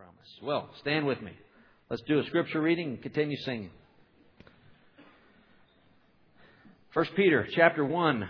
promise. Well, stand with me. Let's do a scripture reading and continue singing. 1 Peter chapter 1.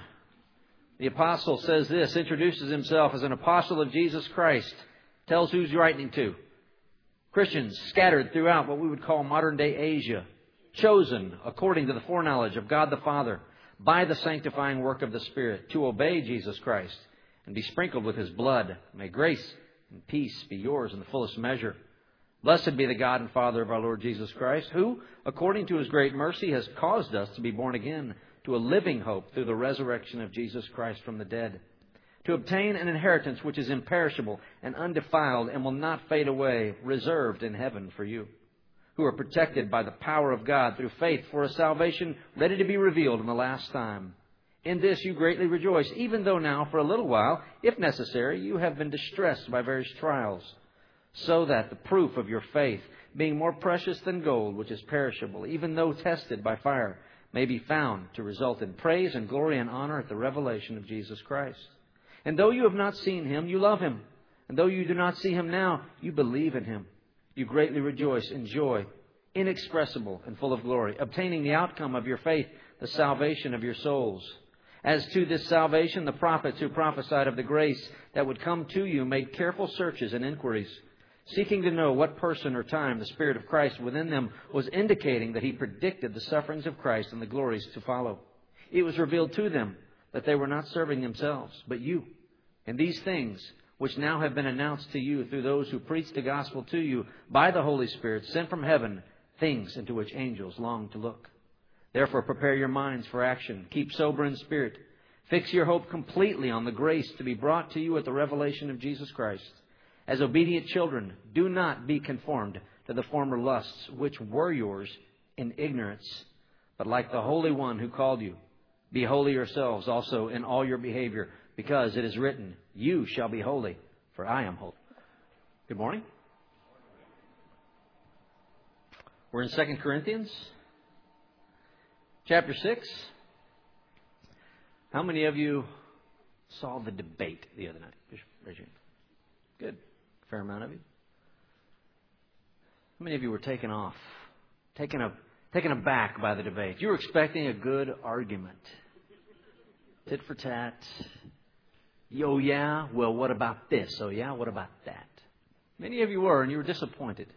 The apostle says this, introduces himself as an apostle of Jesus Christ, tells who's writing to. Christians scattered throughout what we would call modern-day Asia, chosen according to the foreknowledge of God the Father by the sanctifying work of the Spirit to obey Jesus Christ and be sprinkled with His blood. May grace and peace be yours in the fullest measure. Blessed be the God and Father of our Lord Jesus Christ, who, according to His great mercy, has caused us to be born again to a living hope through the resurrection of Jesus Christ from the dead, to obtain an inheritance which is imperishable and undefiled and will not fade away, reserved in heaven for you, who are protected by the power of God through faith for a salvation ready to be revealed in the last time. In this you greatly rejoice, even though now for a little while, if necessary, you have been distressed by various trials, so that the proof of your faith, being more precious than gold, which is perishable, even though tested by fire, may be found to result in praise and glory and honor at the revelation of Jesus Christ. And though you have not seen Him, you love Him. And though you do not see Him now, you believe in Him. You greatly rejoice in joy, inexpressible and full of glory, obtaining the outcome of your faith, the salvation of your souls. As to this salvation, the prophets who prophesied of the grace that would come to you made careful searches and inquiries, seeking to know what person or time the Spirit of Christ within them was indicating that He predicted the sufferings of Christ and the glories to follow. It was revealed to them that they were not serving themselves, but you. And these things, which now have been announced to you through those who preach the gospel to you by the Holy Spirit sent from heaven, things into which angels long to look. Therefore, prepare your minds for action. Keep sober in spirit. Fix your hope completely on the grace to be brought to you at the revelation of Jesus Christ. As obedient children, do not be conformed to the former lusts which were yours in ignorance, but like the Holy One who called you, be holy yourselves also in all your behavior, because it is written, you shall be holy, for I am holy. Good morning. We're in 2 Corinthians chapter 6. How many of you saw the debate the other night? Just raise your hand. Good. Fair amount of you. How many of you were taken aback by the debate? You were expecting a good argument. Tit for tat. Oh yeah? Well, what about this? Oh yeah? What about that? Many of you were, and you were disappointed.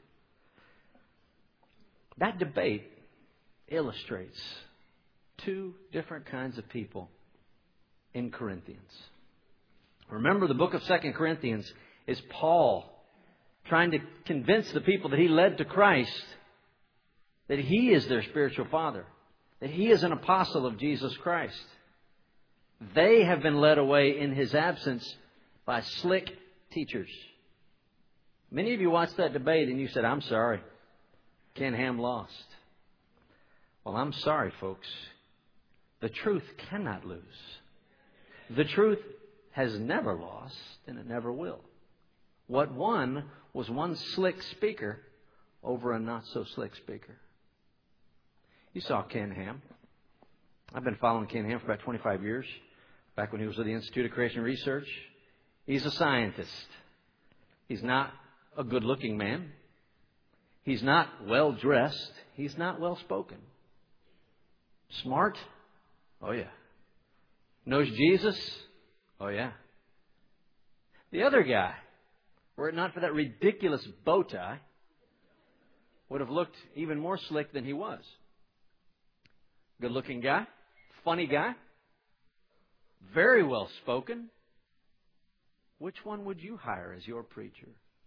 That debate illustrates two different kinds of people in Corinthians. Remember, the book of 2 Corinthians is Paul trying to convince the people that he led to Christ that he is their spiritual father, that he is an apostle of Jesus Christ. They have been led away in his absence by slick teachers. Many of you watched that debate and you said, I'm sorry, Ken Ham lost. Well, I'm sorry, folks. The truth cannot lose. The truth has never lost, and it never will. What won was one slick speaker over a not-so-slick speaker. You saw Ken Ham. I've been following Ken Ham for about 25 years, back when he was with the Institute of Creation Research. He's a scientist. He's not a good-looking man. He's not well-dressed. He's not well-spoken. Smart? Oh, yeah. Knows Jesus? Oh, yeah. The other guy, were it not for that ridiculous bow tie, would have looked even more slick than he was. Good-looking guy, funny guy, very well-spoken. Which one would you hire as your preacher?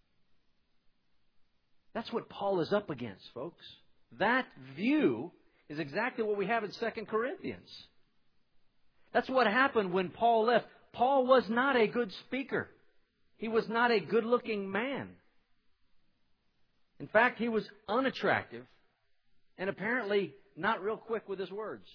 That's what Paul is up against, folks. That view is exactly what we have in 2 Corinthians. That's what happened when Paul left. Paul was not a good speaker. He was not a good-looking man. In fact, he was unattractive and apparently not real quick with his words.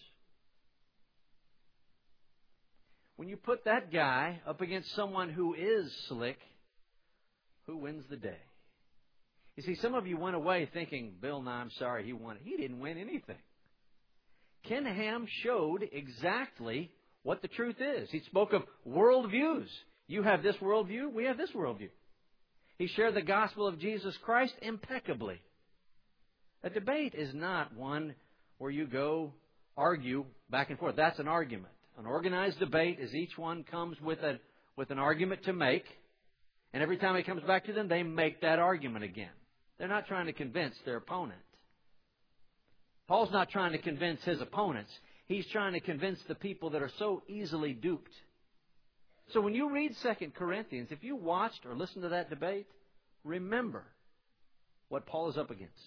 When you put that guy up against someone who is slick, who wins the day? You see, some of you went away thinking, Bill Nye, I'm sorry, he won. He didn't win anything. Ken Ham showed exactly what the truth is. He spoke of worldviews. You have this worldview, we have this worldview. He shared the gospel of Jesus Christ impeccably. A debate is not one where you go argue back and forth. That's an argument. An organized debate is each one comes with an argument to make, and every time it comes back to them, they make that argument again. They're not trying to convince their opponent. Paul's not trying to convince his opponents. He's trying to convince the people that are so easily duped. So when you read 2 Corinthians, if you watched or listened to that debate, remember what Paul is up against.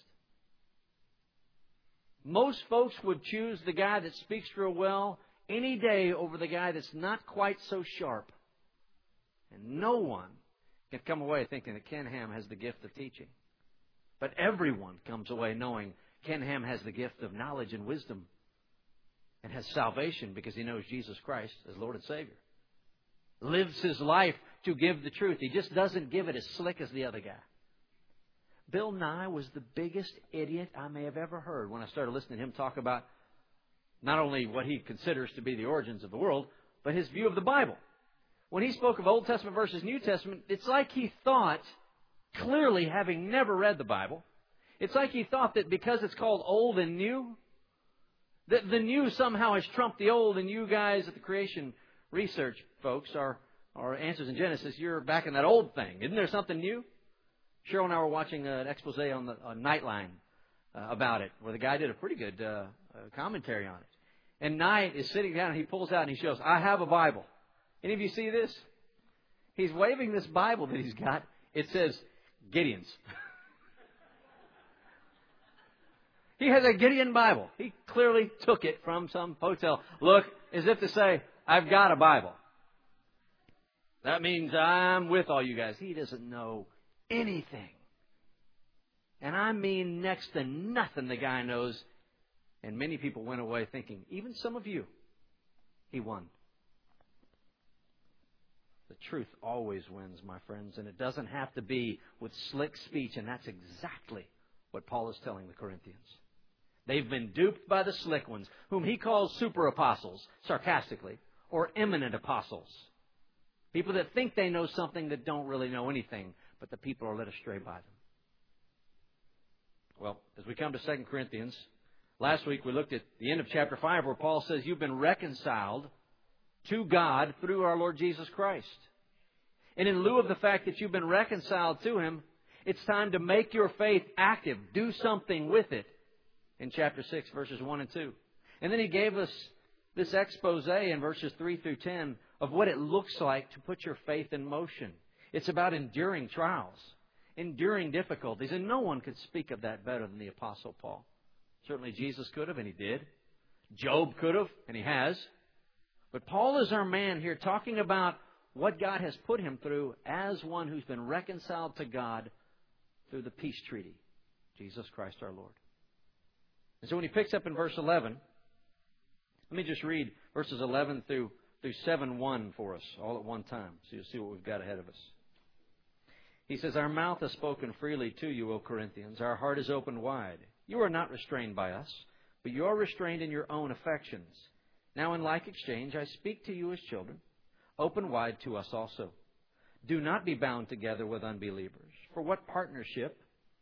Most folks would choose the guy that speaks real well any day over the guy that's not quite so sharp. And no one can come away thinking that Ken Ham has the gift of teaching. But everyone comes away knowing Ken Ham has the gift of knowledge and wisdom and has salvation because he knows Jesus Christ as Lord and Savior. Lives his life to give the truth. He just doesn't give it as slick as the other guy. Bill Nye was the biggest idiot I may have ever heard when I started listening to him talk about not only what he considers to be the origins of the world, but his view of the Bible. When he spoke of Old Testament versus New Testament, it's like he thought, clearly having never read the Bible, it's like he thought that because it's called Old and New, that the new somehow has trumped the old, and you guys at the creation research folks are Answers in Genesis, you're back in that old thing. Isn't there something new? Cheryl and I were watching an expose on Nightline about it, where the guy did a pretty good commentary on it. And Knight is sitting down and he pulls out and he shows, I have a Bible. Any of you see this? He's waving this Bible that he's got. It says Gideon's. He has a Gideon Bible. He clearly took it from some hotel. Look, as if to say, I've got a Bible. That means I'm with all you guys. He doesn't know anything. And I mean next to nothing the guy knows. And many people went away thinking, even some of you, he won. The truth always wins, my friends. And it doesn't have to be with slick speech. And that's exactly what Paul is telling the Corinthians. They've been duped by the slick ones, whom he calls super apostles, sarcastically, or eminent apostles. People that think they know something that don't really know anything, but the people are led astray by them. Well, as we come to 2 Corinthians, last week we looked at the end of chapter 5 where Paul says you've been reconciled to God through our Lord Jesus Christ. And in lieu of the fact that you've been reconciled to Him, it's time to make your faith active. Do something with it. In chapter 6, verses 1 and 2. And then he gave us this expose in verses 3 through 10 of what it looks like to put your faith in motion. It's about enduring trials, enduring difficulties. And no one could speak of that better than the Apostle Paul. Certainly Jesus could have, and he did. Job could have, and he has. But Paul is our man here talking about what God has put him through as one who's been reconciled to God through the peace treaty, Jesus Christ our Lord. And so when he picks up in verse 11, let me just read verses 11 through 7:1 for us all at one time, so you'll see what we've got ahead of us. He says, Our mouth has spoken freely to you, O Corinthians. Our heart is opened wide. You are not restrained by us, but you are restrained in your own affections. Now in like exchange I speak to you as children. Open wide to us also. Do not be bound together with unbelievers. For what partnership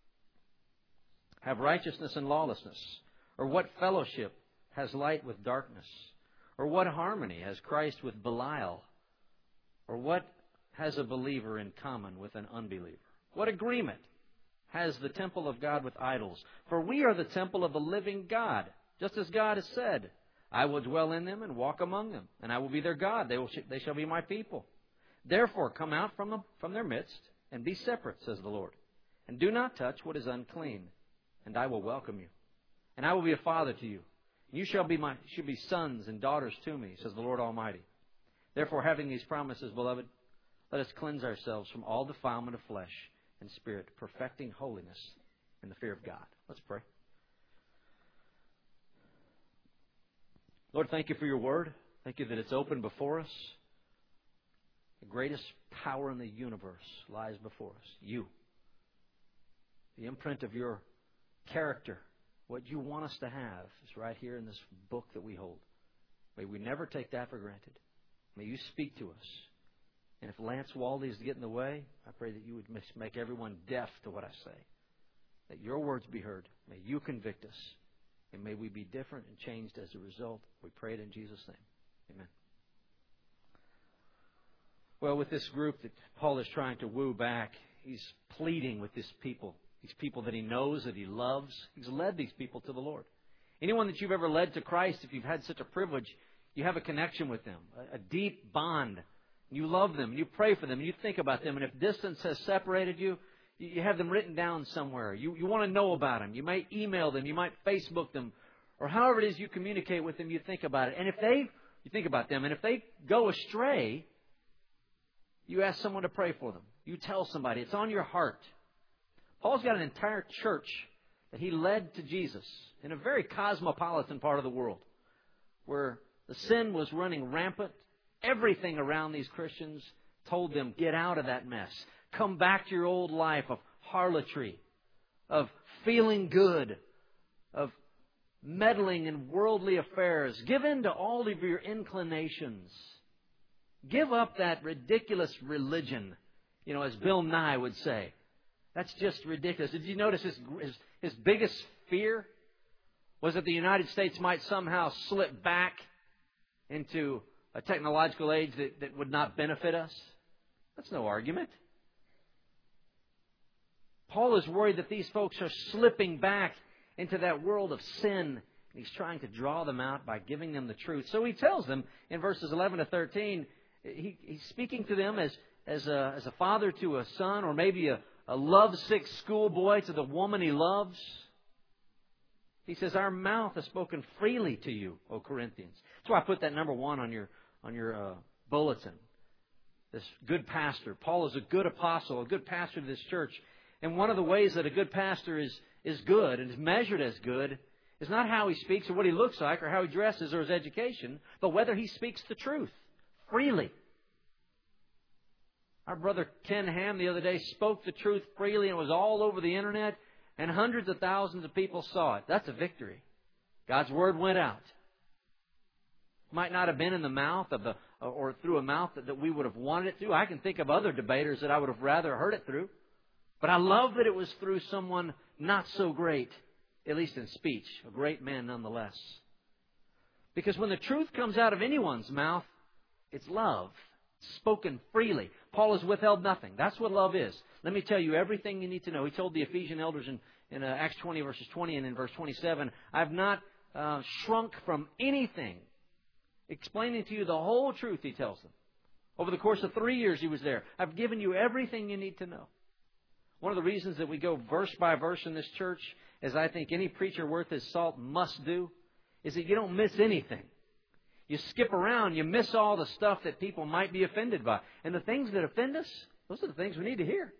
have righteousness and lawlessness? Or what fellowship has light with darkness? Or what harmony has Christ with Belial? Or what has a believer in common with an unbeliever? What agreement has the temple of God with idols? For we are the temple of the living God, just as God has said, I will dwell in them and walk among them, and I will be their God. They shall be my people. Therefore come out from their midst and be separate, says the Lord, and do not touch what is unclean, and I will welcome you. And I will be a father to you. You shall be sons and daughters to me, says the Lord Almighty. Therefore, having these promises, beloved, let us cleanse ourselves from all defilement of flesh and spirit, perfecting holiness in the fear of God. Let's pray. Lord, thank you for your word. Thank you that it's open before us. The greatest power in the universe lies before us. You. The imprint of your character. What you want us to have is right here in this book that we hold. May we never take that for granted. May you speak to us. And if Lance Waldy is getting in the way, I pray that you would make everyone deaf to what I say. That your words be heard. May you convict us. And may we be different and changed as a result. We pray it in Jesus' name. Amen. Well, with this group that Paul is trying to woo back, he's pleading with these people that he knows, that he loves. He's led these people to the Lord. Anyone that you've ever led to Christ, if you've had such a privilege, you have a connection with them, a deep bond. You love them, you pray for them, you think about them. And if distance has separated you, you have them written down somewhere. You want to know about them. You might email them. You might Facebook them. Or however it is you communicate with them, you think about it. And you think about them. And if they go astray, you ask someone to pray for them. You tell somebody. It's on your heart. Paul's got an entire church that he led to Jesus in a very cosmopolitan part of the world where the sin was running rampant. Everything around these Christians told them, get out of that mess. Come back to your old life of harlotry, of feeling good, of meddling in worldly affairs. Give in to all of your inclinations. Give up that ridiculous religion, as Bill Nye would say. That's just ridiculous. Did you notice his biggest fear was that the United States might somehow slip back into a technological age that would not benefit us? That's no argument. Paul is worried that these folks are slipping back into that world of sin. And he's trying to draw them out by giving them the truth. So he tells them in verses 11 to 13, he's speaking to them as a father to a son, or maybe a lovesick schoolboy to the woman he loves. He says, our mouth has spoken freely to you, O Corinthians. That's why I put that number 1 on your bulletin. This good pastor. Paul is a good apostle, a good pastor to this church. And one of the ways that a good pastor is good and is measured as good is not how he speaks or what he looks like or how he dresses or his education, but whether he speaks the truth freely. Our brother Ken Ham the other day spoke the truth freely, and it was all over the internet, and hundreds of thousands of people saw it. That's a victory. God's word went out. Might not have been in the mouth or through a mouth that we would have wanted it through. I can think of other debaters that I would have rather heard it through. But I love that it was through someone not so great, at least in speech, a great man nonetheless. Because when the truth comes out of anyone's mouth, it's love, spoken freely. Paul has withheld nothing. That's what love is. Let me tell you everything you need to know. He told the Ephesian elders in Acts 20, verses 20 and in verse 27, I have not shrunk from anything. Explaining to you the whole truth, he tells them. Over the course of 3 years he was there. I've given you everything you need to know. One of the reasons that we go verse by verse in this church, as I think any preacher worth his salt must do, is that you don't miss anything. You skip around, you miss all the stuff that people might be offended by. And the things that offend us, those are the things we need to hear.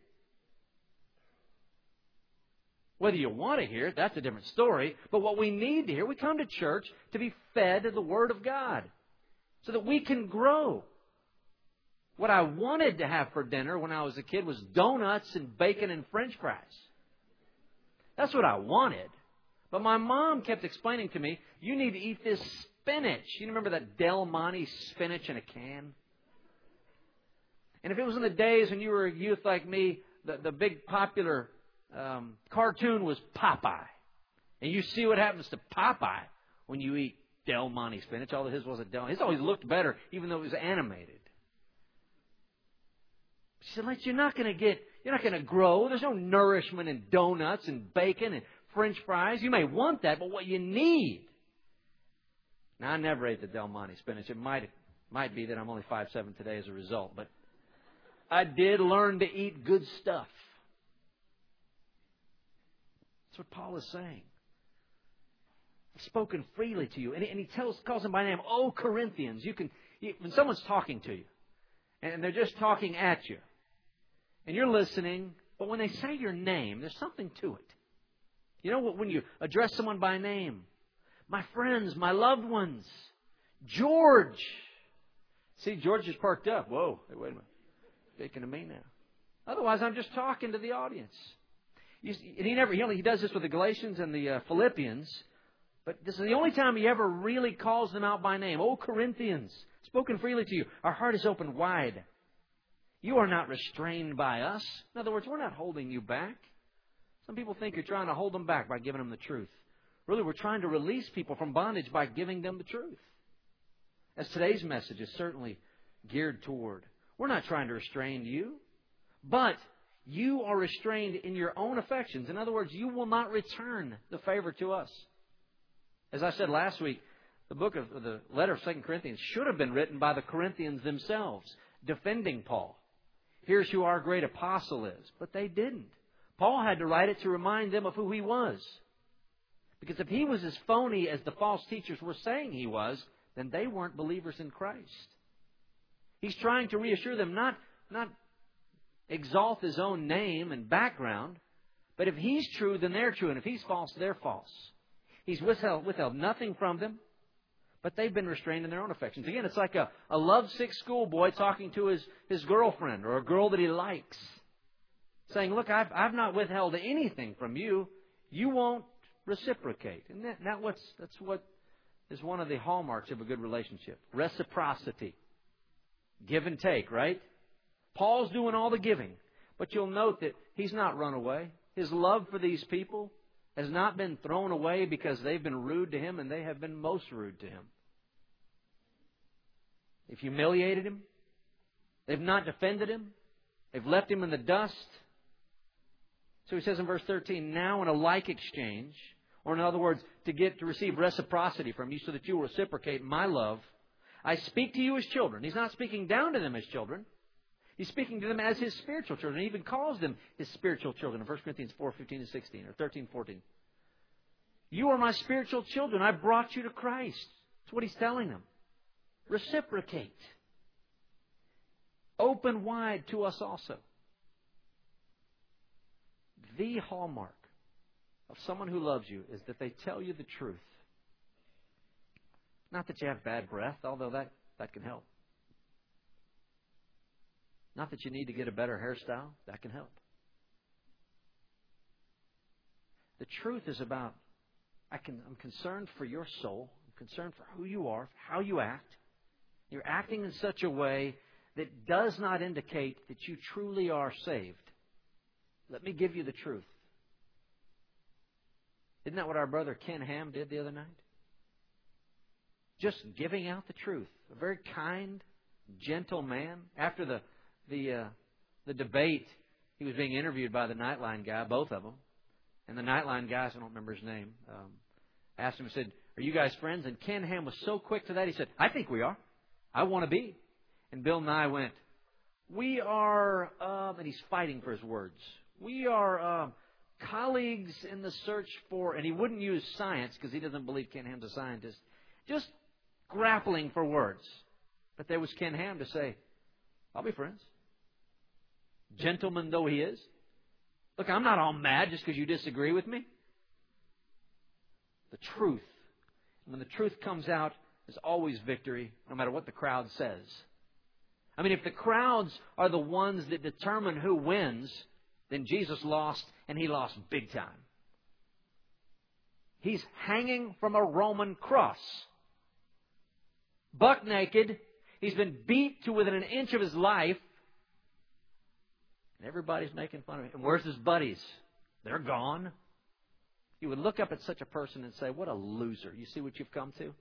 Whether you want to hear it, that's a different story. But what we need to hear, we come to church to be fed the Word of God so that we can grow. What I wanted to have for dinner when I was a kid was donuts and bacon and French fries. That's what I wanted. But my mom kept explaining to me, you need to eat this spinach. You remember that Del Monte spinach in a can? And if it was in the days when you were a youth like me, the big popular cartoon was Popeye. And you see what happens to Popeye when you eat Del Monte spinach. Although his wasn't Del. His always looked better, even though it was animated. She said, you're not going to grow. There's no nourishment in donuts and bacon and French fries. You may want that, but what you need. Now, I never ate the Del Monte spinach. It might be that I'm only 5'7" today as a result, but I did learn to eat good stuff. That's what Paul is saying. I've spoken freely to you. And he calls them by name, O Corinthians. When someone's talking to you, and they're just talking at you, and you're listening, but when they say your name, there's something to it. You know what? When you address someone by name, my friends, my loved ones, George. See, George just perked up. Whoa, hey, wait a minute. Speaking to me now. Otherwise, I'm just talking to the audience. And he does this with the Galatians and the Philippians, but this is the only time he ever really calls them out by name. O Corinthians, spoken freely to you. Our heart is open wide. You are not restrained by us. In other words, we're not holding you back. Some people think you're trying to hold them back by giving them the truth. Really, we're trying to release people from bondage by giving them the truth. As today's message is certainly geared toward. We're not trying to restrain you, but you are restrained in your own affections. In other words, you will not return the favor to us. As I said last week, the letter of 2 Corinthians should have been written by the Corinthians themselves, defending Paul. Here's who our great apostle is. But they didn't. Paul had to write it to remind them of who he was. Because if he was as phony as the false teachers were saying he was, then they weren't believers in Christ. He's trying to reassure them, not exalt his own name and background, but if he's true, then they're true, and if he's false, they're false. He's withheld nothing from them, but they've been restrained in their own affections. Again, it's like a lovesick schoolboy talking to his girlfriend or a girl that he likes, saying, look, I've not withheld anything from you. You won't reciprocate. And that's what is one of the hallmarks of a good relationship. Reciprocity. Give and take, right? Paul's doing all the giving. But you'll note that he's not run away. His love for these people has not been thrown away because they've been rude to him, and they have been most rude to him. They've humiliated him. They've not defended him. They've left him in the dust. So he says in verse 13, now in a like exchange, or in other words, to receive reciprocity from you so that you will reciprocate my love, I speak to you as children. He's not speaking down to them as children. He's speaking to them as his spiritual children. He even calls them his spiritual children in 1 Corinthians 4, 15 and 16, or 13, 14. You are my spiritual children. I brought you to Christ. That's what he's telling them. Reciprocate. Open wide to us also. The hallmark of someone who loves you is that they tell you the truth. Not that you have bad breath, although that can help. Not that you need to get a better hairstyle. That can help. The truth is about, I'm concerned for your soul. I'm concerned for who you are, how you act. You're acting in such a way that does not indicate that you truly are saved. Let me give you the truth. Isn't that what our brother Ken Ham did the other night? Just giving out the truth. A very kind, gentle man. After the debate, he was being interviewed by the Nightline guy, both of them. And the Nightline guys, I don't remember his name, asked him, said, are you guys friends? And Ken Ham was so quick to that, he said, I think we are. I want to be. And Bill Nye went, we are, and he's fighting for his words. We are colleagues in the search for, and he wouldn't use science because he doesn't believe Ken Ham's a scientist, just grappling for words. But there was Ken Ham to say, I'll be friends. Gentleman though he is. Look, I'm not all mad just because you disagree with me. The truth. When the truth comes out, there's always victory, no matter what the crowd says. I mean, if the crowds are the ones that determine who wins, then Jesus lost, and he lost big time. He's hanging from a Roman cross. Buck naked. He's been beat to within an inch of his life. And everybody's making fun of him. And where's his buddies? They're gone. You would look up at such a person and say, what a loser. You see what you've come to?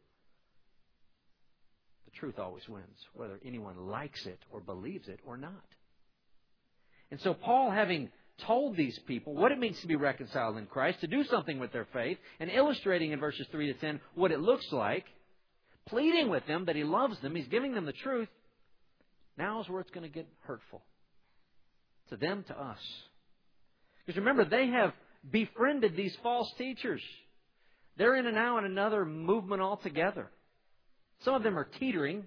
The truth always wins, whether anyone likes it or believes it or not. And so Paul, having told these people what it means to be reconciled in Christ, to do something with their faith, and illustrating in verses 3 to 10 what it looks like, pleading with them that he loves them, he's giving them the truth, now is where it's going to get hurtful. To them, to us. Because remember, they have befriended these false teachers. They're in now in another movement altogether. Some of them are teetering.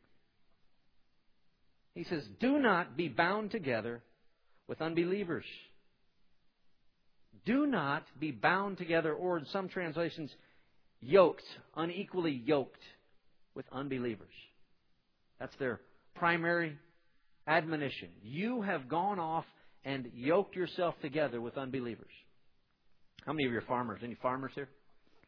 He says, do not be bound together with unbelievers. Do not be bound together, or in some translations, yoked, unequally yoked with unbelievers. That's their primary admonition. You have gone off and yoked yourself together with unbelievers. How many of you are farmers? Any farmers here?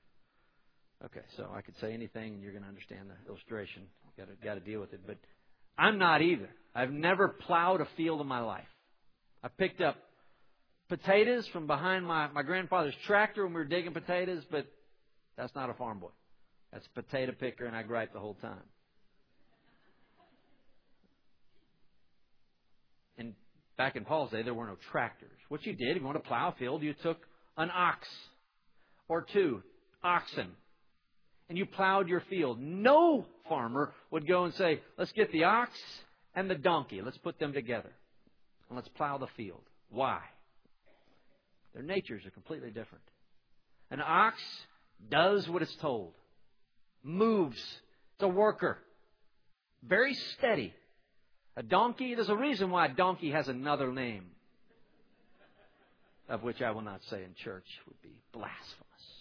Okay, so I could say anything and you're going to understand the illustration. Got to deal with it. But I'm not either. I've never plowed a field in my life. I picked up potatoes from behind my grandfather's tractor when we were digging potatoes, but that's not a farm boy. That's a potato picker, and I gripe the whole time. And back in Paul's day, there were no tractors. What you did, if you want to plow a field, you took an ox or two oxen, and you plowed your field. No farmer would go and say, let's get the ox and the donkey. Let's put them together, and let's plow the field. Why? Their natures are completely different. An ox does what it's told. Moves. It's a worker. Very steady. A donkey, there's a reason why a donkey has another name, of which I will not say in church, would be blasphemous.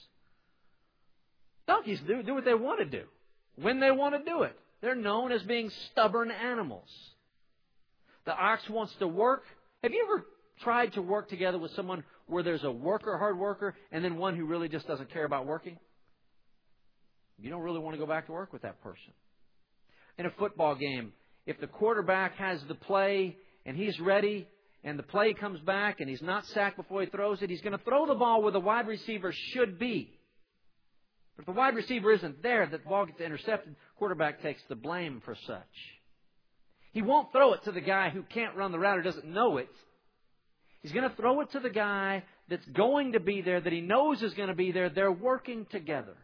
Donkeys do what they want to do, when they want to do it. They're known as being stubborn animals. The ox wants to work. Have you ever tried to work together with someone where there's a worker, hard worker, and then one who really just doesn't care about working? You don't really want to go back to work with that person. In a football game, if the quarterback has the play and he's ready and the play comes back and he's not sacked before he throws it, he's going to throw the ball where the wide receiver should be. But if the wide receiver isn't there, the ball gets intercepted, the quarterback takes the blame for such. He won't throw it to the guy who can't run the route or doesn't know it. He's going to throw it to the guy that's going to be there, that he knows is going to be there. They're working together.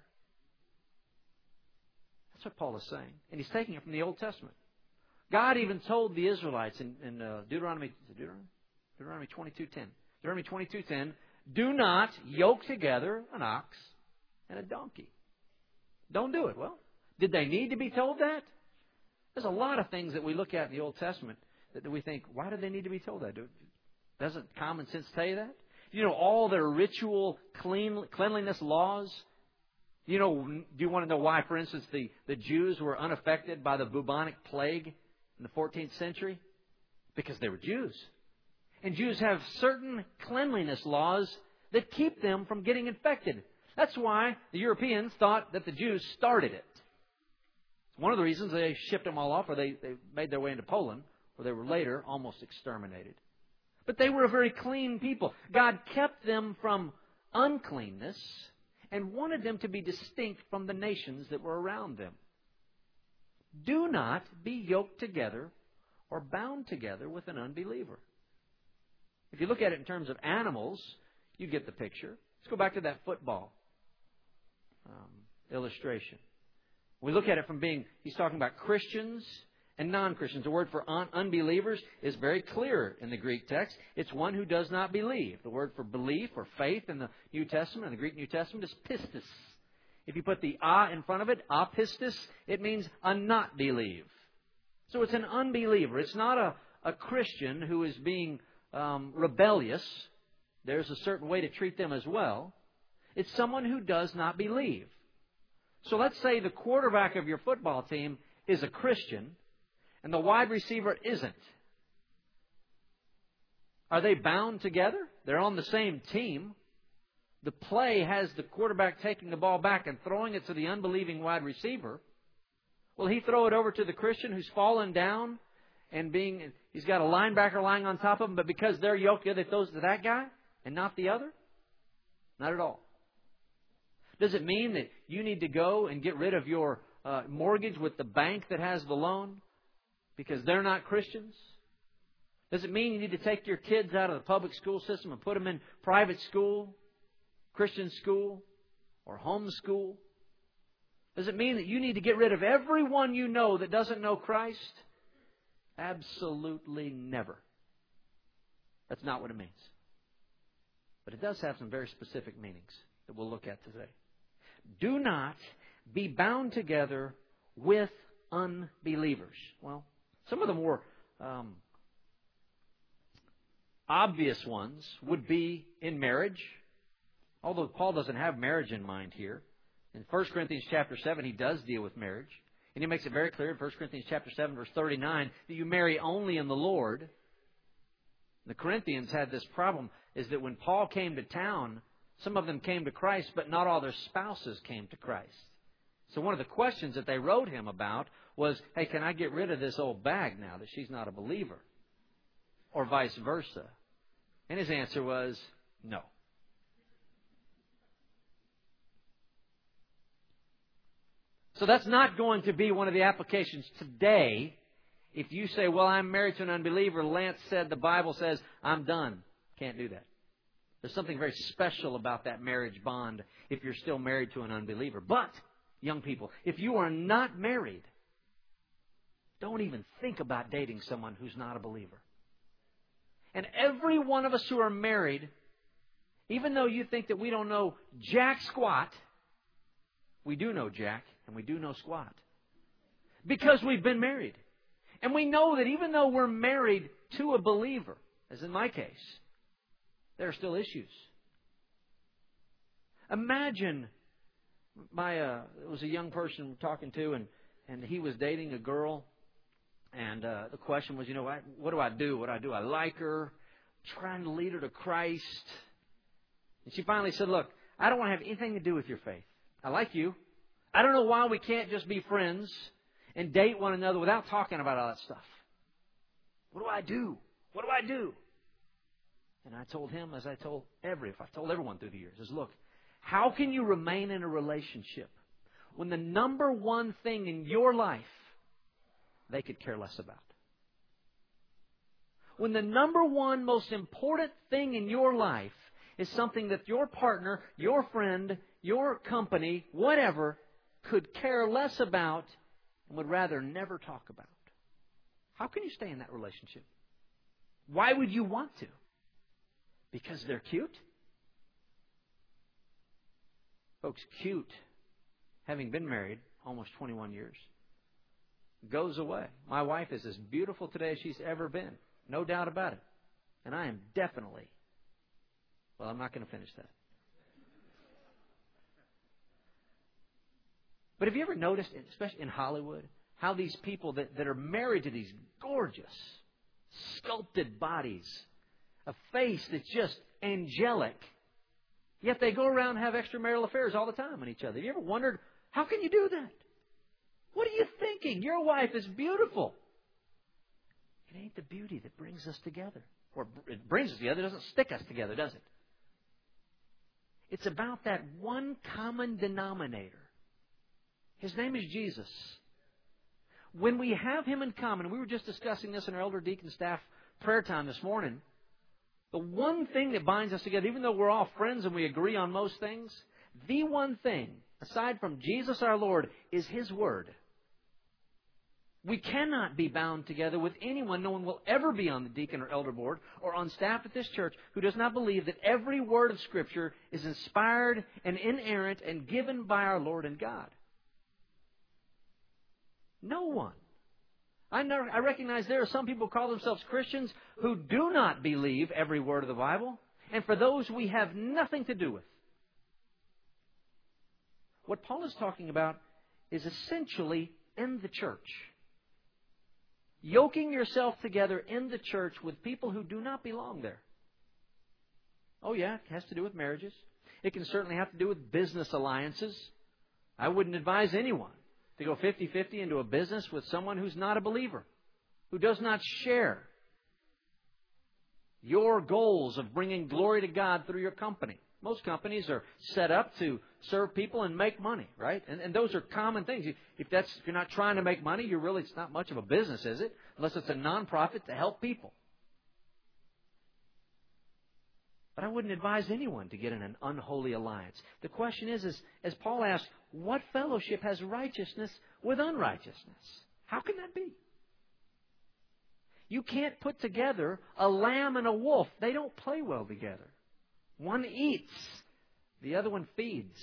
That's what Paul is saying. And he's taking it from the Old Testament. God even told the Israelites in Deuteronomy 22:10. Deuteronomy 22:10, do not yoke together an ox and a donkey. Don't do it. Well, did they need to be told that? There's a lot of things that we look at in the Old Testament that we think, why do they need to be told that? Doesn't common sense tell you that? You know, all their ritual cleanliness laws. You know, do you want to know why, for instance, the Jews were unaffected by the bubonic plague in the 14th century? Because they were Jews. And Jews have certain cleanliness laws that keep them from getting infected. That's why the Europeans thought that the Jews started it. One of the reasons they shipped them all off, or they made their way into Poland, where they were later almost exterminated. But they were a very clean people. God kept them from uncleanness and wanted them to be distinct from the nations that were around them. Do not be yoked together or bound together with an unbeliever. If you look at it in terms of animals, you get the picture. Let's go back to that football illustration. We look at it from he's talking about Christians and non-Christians. The word for unbelievers is very clear in the Greek text. It's one who does not believe. The word for belief or faith in the New Testament, in the Greek New Testament, is pistis. If you put the in front of it, apistis, it means a not believe. So it's an unbeliever. It's not a Christian who is being rebellious. There's a certain way to treat them as well. It's someone who does not believe. So let's say the quarterback of your football team is a Christian and the wide receiver isn't. Are they bound together? They're on the same team. The play has the quarterback taking the ball back and throwing it to the unbelieving wide receiver. Will he throw it over to the Christian who's fallen down and he's got a linebacker lying on top of him, but because they're yoked together, it throws to that guy and not the other? Not at all. Does it mean that you need to go and get rid of your mortgage with the bank that has the loan because they're not Christians? Does it mean you need to take your kids out of the public school system and put them in private school, Christian school, or home school? Does it mean that you need to get rid of everyone you know that doesn't know Christ? Absolutely never. That's not what it means. But it does have some very specific meanings that we'll look at today. Do not be bound together with unbelievers. Well, some of the more obvious ones would be in marriage, although Paul doesn't have marriage in mind here. In 1 Corinthians chapter 7, he does deal with marriage. And he makes it very clear in 1 Corinthians chapter 7, verse 39, that you marry only in the Lord. The Corinthians had this problem, is that when Paul came to town, some of them came to Christ, but not all their spouses came to Christ. So one of the questions that they wrote him about was, hey, can I get rid of this old bag now that she's not a believer? Or vice versa. And his answer was, no. So that's not going to be one of the applications today. If you say, well, I'm married to an unbeliever, Lance said, the Bible says, I'm done. Can't do that. There's something very special about that marriage bond if you're still married to an unbeliever. But, young people, if you are not married, don't even think about dating someone who's not a believer. And every one of us who are married, even though you think that we don't know jack squat, we do know jack and we do know squat. Because we've been married. And we know that even though we're married to a believer, as in my case, there are still issues. Imagine it was a young person we're talking to, and he was dating a girl, and the question was, what do I do? What do I do? I like her, trying to lead her to Christ. And she finally said, look, I don't want to have anything to do with your faith. I like you. I don't know why we can't just be friends and date one another without talking about all that stuff. What do I do? What do I do? And I told him, as I told everyone through the years, is look, how can you remain in a relationship when the number one thing in your life they could care less about? When the number one most important thing in your life is something that your partner, your friend, your company, whatever, could care less about and would rather never talk about. How can you stay in that relationship? Why would you want to? Because they're cute? Folks, cute, having been married almost 21 years, goes away. My wife is as beautiful today as she's ever been. No doubt about it. And I am definitely, well, I'm not going to finish that. But have you ever noticed, especially in Hollywood, how these people that are married to these gorgeous, sculpted bodies, a face that's just angelic, yet they go around and have extramarital affairs all the time with each other? Have you ever wondered, how can you do that? What are you thinking? Your wife is beautiful. It ain't the beauty that brings us together. Or it brings us together, it doesn't stick us together, does it? It's about that one common denominator. His name is Jesus. When we have Him in common, we were just discussing this in our elder deacon staff prayer time this morning, the one thing that binds us together, even though we're all friends and we agree on most things, the one thing, aside from Jesus our Lord, is His Word. We cannot be bound together with anyone. No one will ever be on the deacon or elder board or on staff at this church who does not believe that every word of Scripture is inspired and inerrant and given by our Lord and God. No one. I recognize there are some people who call themselves Christians who do not believe every word of the Bible. And for those, we have nothing to do with. What Paul is talking about is essentially in the church. Yoking yourself together in the church with people who do not belong there. Oh yeah, it has to do with marriages. It can certainly have to do with business alliances. I wouldn't advise anyone to go 50-50 into a business with someone who's not a believer, who does not share your goals of bringing glory to God through your company. Most companies are set up to serve people and make money, right? And those are common things. If you're not trying to make money, it's not much of a business, is it? Unless it's a nonprofit to help people. But I wouldn't advise anyone to get in an unholy alliance. The question is, as Paul asked, what fellowship has righteousness with unrighteousness? How can that be? You can't put together a lamb and a wolf. They don't play well together. One eats, the other one feeds.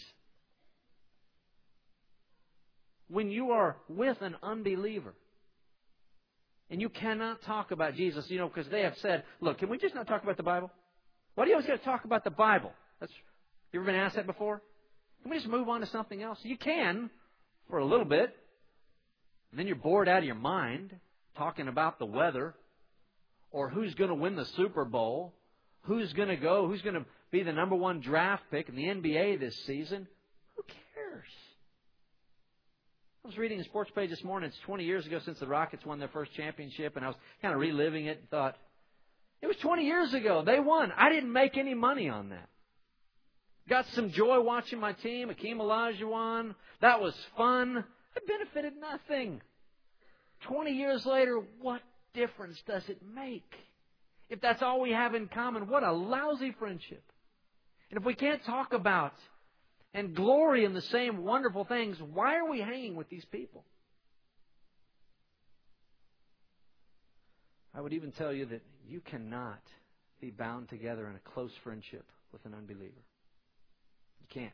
When you are with an unbeliever, and you cannot talk about Jesus, because they have said, look, can we just not talk about the Bible? Why do you always got to talk about the Bible? You ever been asked that before? Can we just move on to something else? You can, for a little bit. And then you're bored out of your mind talking about the weather or who's going to win the Super Bowl, who's going to be the number one draft pick in the NBA this season. Who cares? was reading the sports page this morning. It's 20 years ago since the Rockets won their first championship, and I was kind of reliving it and thought, it was 20 years ago. They won. I didn't make any money on that. Got some joy watching my team. Akeem Olajuwon. That was fun. I benefited nothing. 20 years later, what difference does it make? If that's all we have in common, what a lousy friendship. And if we can't talk about and glory in the same wonderful things, why are we hanging with these people? I would even tell you that you cannot be bound together in a close friendship with an unbeliever. You can't.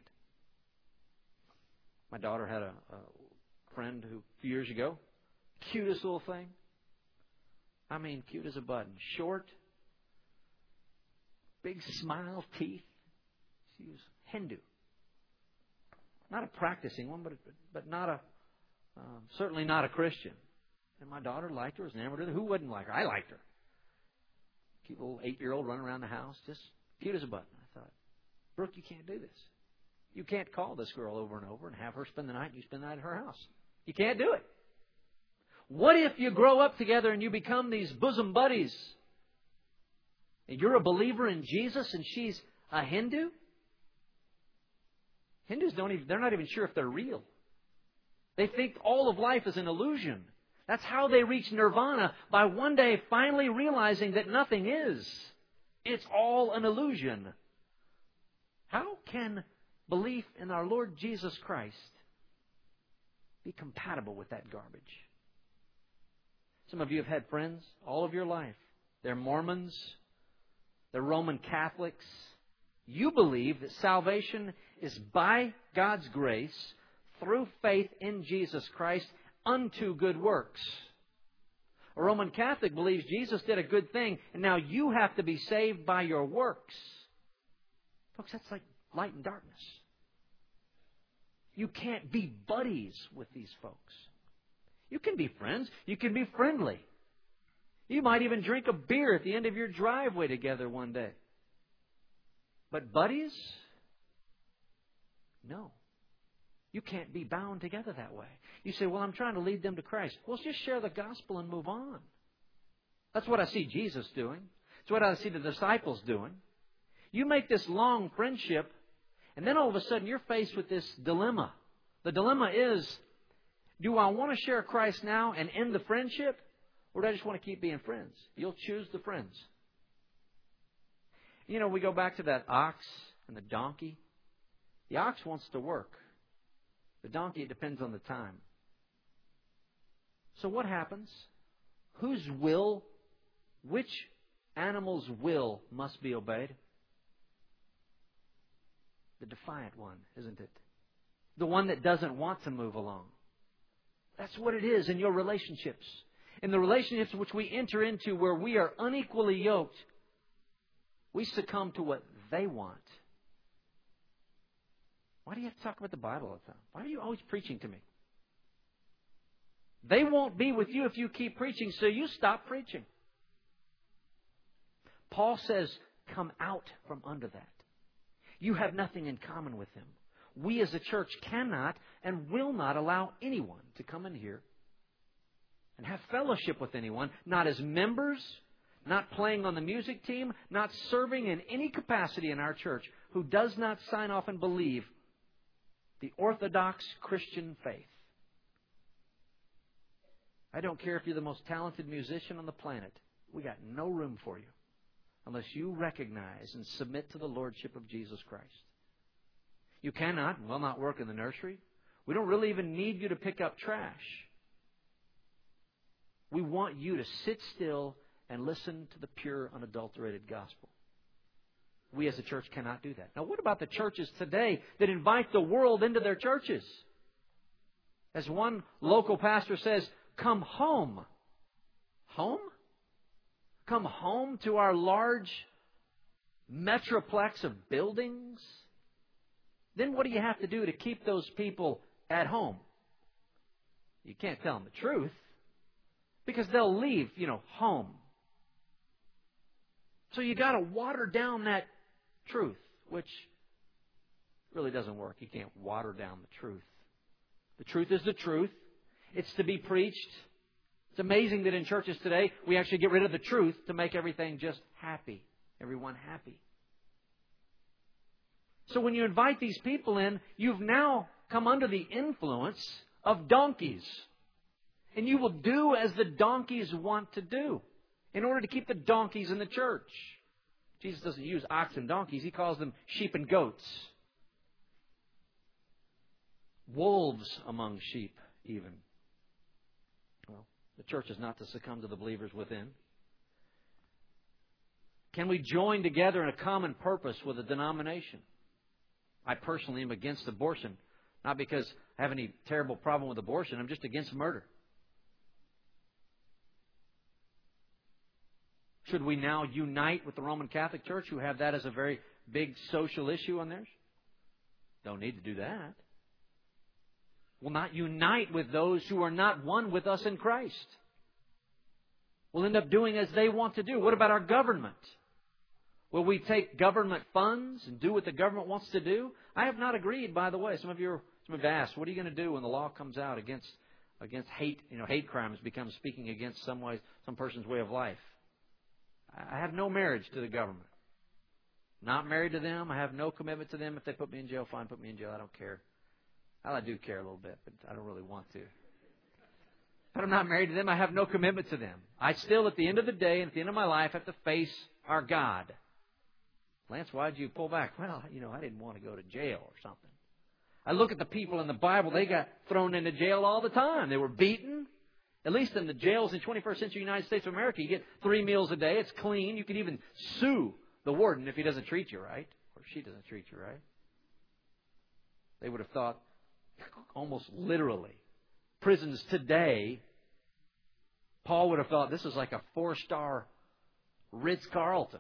My daughter had a friend who, a few years ago, cutest little thing. I mean, cute as a button. Short, big smile, teeth. She was Hindu. Not a practicing one, but not a certainly not a Christian. And my daughter liked her, was enamored with her. Who wouldn't like her? I liked her. Cute little 8-year-old running around the house, just cute as a button. I thought, Brooke, you can't do this. You can't call this girl over and over and have her spend the night and you spend the night at her house. You can't do it. What if you grow up together and you become these bosom buddies? And you're a believer in Jesus and she's a Hindu? Hindus they're not even sure if they're real. They think all of life is an illusion. That's how they reach nirvana, by one day finally realizing that nothing is. It's all an illusion. How can belief in our Lord Jesus Christ be compatible with that garbage? Some of you have had friends all of your life. They're Mormons. They're Roman Catholics. You believe that salvation is by God's grace through faith in Jesus Christ unto good works. A Roman Catholic believes Jesus did a good thing and now you have to be saved by your works. Folks, that's like light and darkness. You can't be buddies with these folks. You can be friends. You can be friendly. You might even drink a beer at the end of your driveway together one day. But buddies? No. You can't be bound together that way. You say, well, I'm trying to lead them to Christ. Well, just share the gospel and move on. That's what I see Jesus doing. That's what I see the disciples doing. You make this long friendship, and then all of a sudden you're faced with this dilemma. The dilemma is, do I want to share Christ now and end the friendship? Or do I just want to keep being friends? You'll choose the friends. You know, we go back to that ox and the donkey. The ox wants to work. The donkey, it depends on the time. So what happens? Which animal's will must be obeyed? The defiant one, isn't it? The one that doesn't want to move along. That's what it is in your relationships. In the relationships which we enter into where we are unequally yoked, we succumb to what they want. Why do you have to talk about the Bible all the time? Why are you always preaching to me? They won't be with you if you keep preaching, so you stop preaching. Paul says, come out from under that. You have nothing in common with him. We as a church cannot and will not allow anyone to come in here and have fellowship with anyone, not as members, not playing on the music team, not serving in any capacity in our church, who does not sign off and believe the Orthodox Christian faith. I don't care if you're the most talented musician on the planet. We got no room for you unless you recognize and submit to the Lordship of Jesus Christ. You cannot and will not work in the nursery. We don't really even need you to pick up trash. We want you to sit still and listen to the pure, unadulterated gospel. We as a church cannot do that. Now, what about the churches today that invite the world into their churches? As one local pastor says, come home. Home? Come home to our large metroplex of buildings? Then what do you have to do to keep those people at home? You can't tell them the truth because they'll leave, home. So you got to water down that truth, which really doesn't work. You can't water down the truth. The truth is the truth. It's to be preached. It's amazing that in churches today, we actually get rid of the truth to make everything just happy. Everyone happy. So when you invite these people in, you've now come under the influence of donkeys. And you will do as the donkeys want to do in order to keep the donkeys in the church. Jesus doesn't use ox and donkeys. He calls them sheep and goats. Wolves among sheep, even. Well, the church is not to succumb to the believers within. Can we join together in a common purpose with a denomination? I personally am against abortion. Not because I have any terrible problem with abortion. I'm just against murder. Should we now unite with the Roman Catholic Church, who have that as a very big social issue on theirs? Don't need to do that. We'll not unite with those who are not one with us in Christ. We'll end up doing as they want to do. What about our government? Will we take government funds and do what the government wants to do? I have not agreed, by the way. Some of you have asked, what are you going to do when the law comes out against hate? Hate crimes become speaking against some person's way of life. I have no marriage to the government. Not married to them. I have no commitment to them. If they put me in jail, fine, put me in jail. I don't care. Well, I do care a little bit, but I don't really want to. But I'm not married to them. I have no commitment to them. I still, at the end of the day and at the end of my life, have to face our God. Lance, why did you pull back? Well, I didn't want to go to jail or something. I look at the people in the Bible. They got thrown into jail all the time. They were beaten. At least in the jails in 21st century United States of America, you get 3 meals a day. It's clean. You can even sue the warden if he doesn't treat you right, or she doesn't treat you right. They would have thought, almost literally, prisons today, Paul would have thought this is like a 4-star Ritz-Carlton.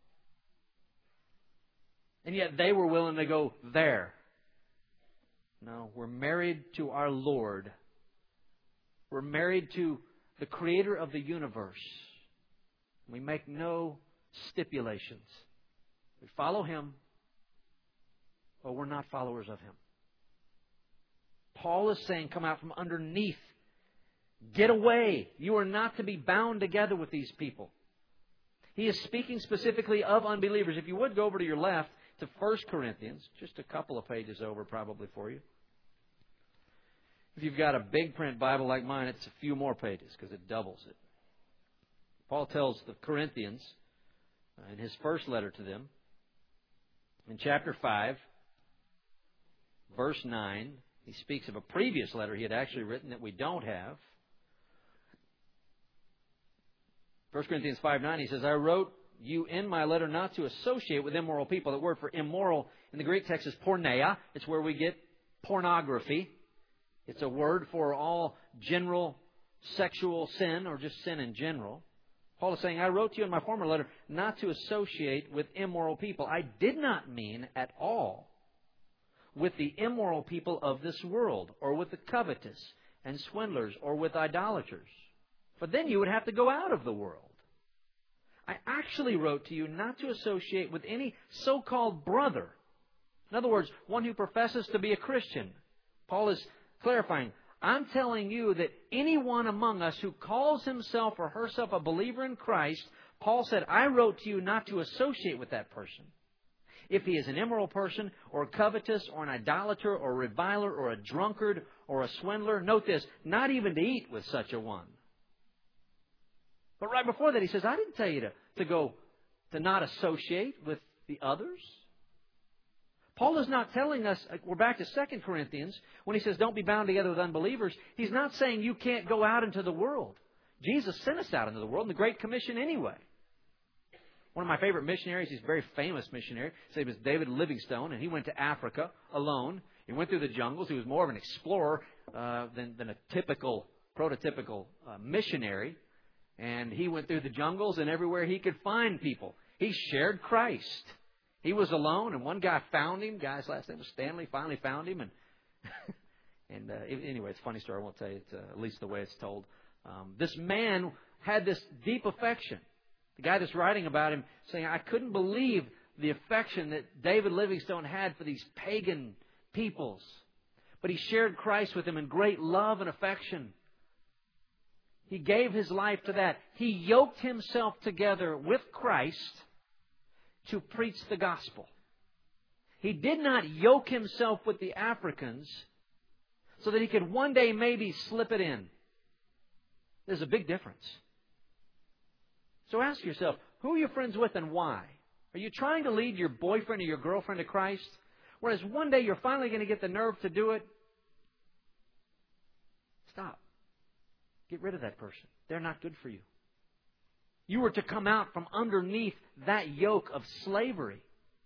And yet they were willing to go there. No, we're married to our Lord. We're married to the Creator of the universe. We make no stipulations. We follow Him, but we're not followers of Him. Paul is saying, come out from underneath. Get away. You are not to be bound together with these people. He is speaking specifically of unbelievers. If you would go over to your left to 1 Corinthians, just a couple of pages over probably for you. If you've got a big print Bible like mine, it's a few more pages because it doubles it. Paul tells the Corinthians in his first letter to them, in chapter 5, verse 9, he speaks of a previous letter he had actually written that we don't have. 1 Corinthians 5:9, he says, I wrote you in my letter not to associate with immoral people. The word for immoral in the Greek text is porneia. It's where we get pornography. It's a word for all general sexual sin or just sin in general. Paul is saying, I wrote to you in my former letter not to associate with immoral people. I did not mean at all with the immoral people of this world, or with the covetous and swindlers, or with idolaters. For then you would have to go out of the world. I actually wrote to you not to associate with any so-called brother. In other words, one who professes to be a Christian. Paul is clarifying, I'm telling you that anyone among us who calls himself or herself a believer in Christ, Paul said, I wrote to you not to associate with that person. If he is an immoral person, or a covetous, or an idolater, or a reviler, or a drunkard, or a swindler, note this, not even to eat with such a one. But right before that, he says, I didn't tell you to not associate with the others. Paul is not telling us, we're back to 2 Corinthians, when he says don't be bound together with unbelievers. He's not saying you can't go out into the world. Jesus sent us out into the world in the Great Commission anyway. One of my favorite missionaries, he's a very famous missionary, his name is David Livingstone, and he went to Africa alone. He went through the jungles. He was more of an explorer than a prototypical missionary. And he went through the jungles and everywhere he could find people. He shared Christ. He was alone, and one guy found him. Guy's last name was Stanley. Finally found him, anyway, it's a funny story. I won't tell you. It's at least the way it's told. This man had this deep affection. The guy that's writing about him saying, I couldn't believe the affection that David Livingstone had for these pagan peoples. But he shared Christ with them in great love and affection. He gave His life to that. He yoked Himself together with Christ to preach the gospel. He did not yoke Himself with the Africans so that He could one day maybe slip it in. There's a big difference. So ask yourself, who are you friends with and why? Are you trying to lead your boyfriend or your girlfriend to Christ? Whereas one day you're finally going to get the nerve to do it? Stop. Get rid of that person. They're not good for you. You were to come out from underneath that yoke of slavery.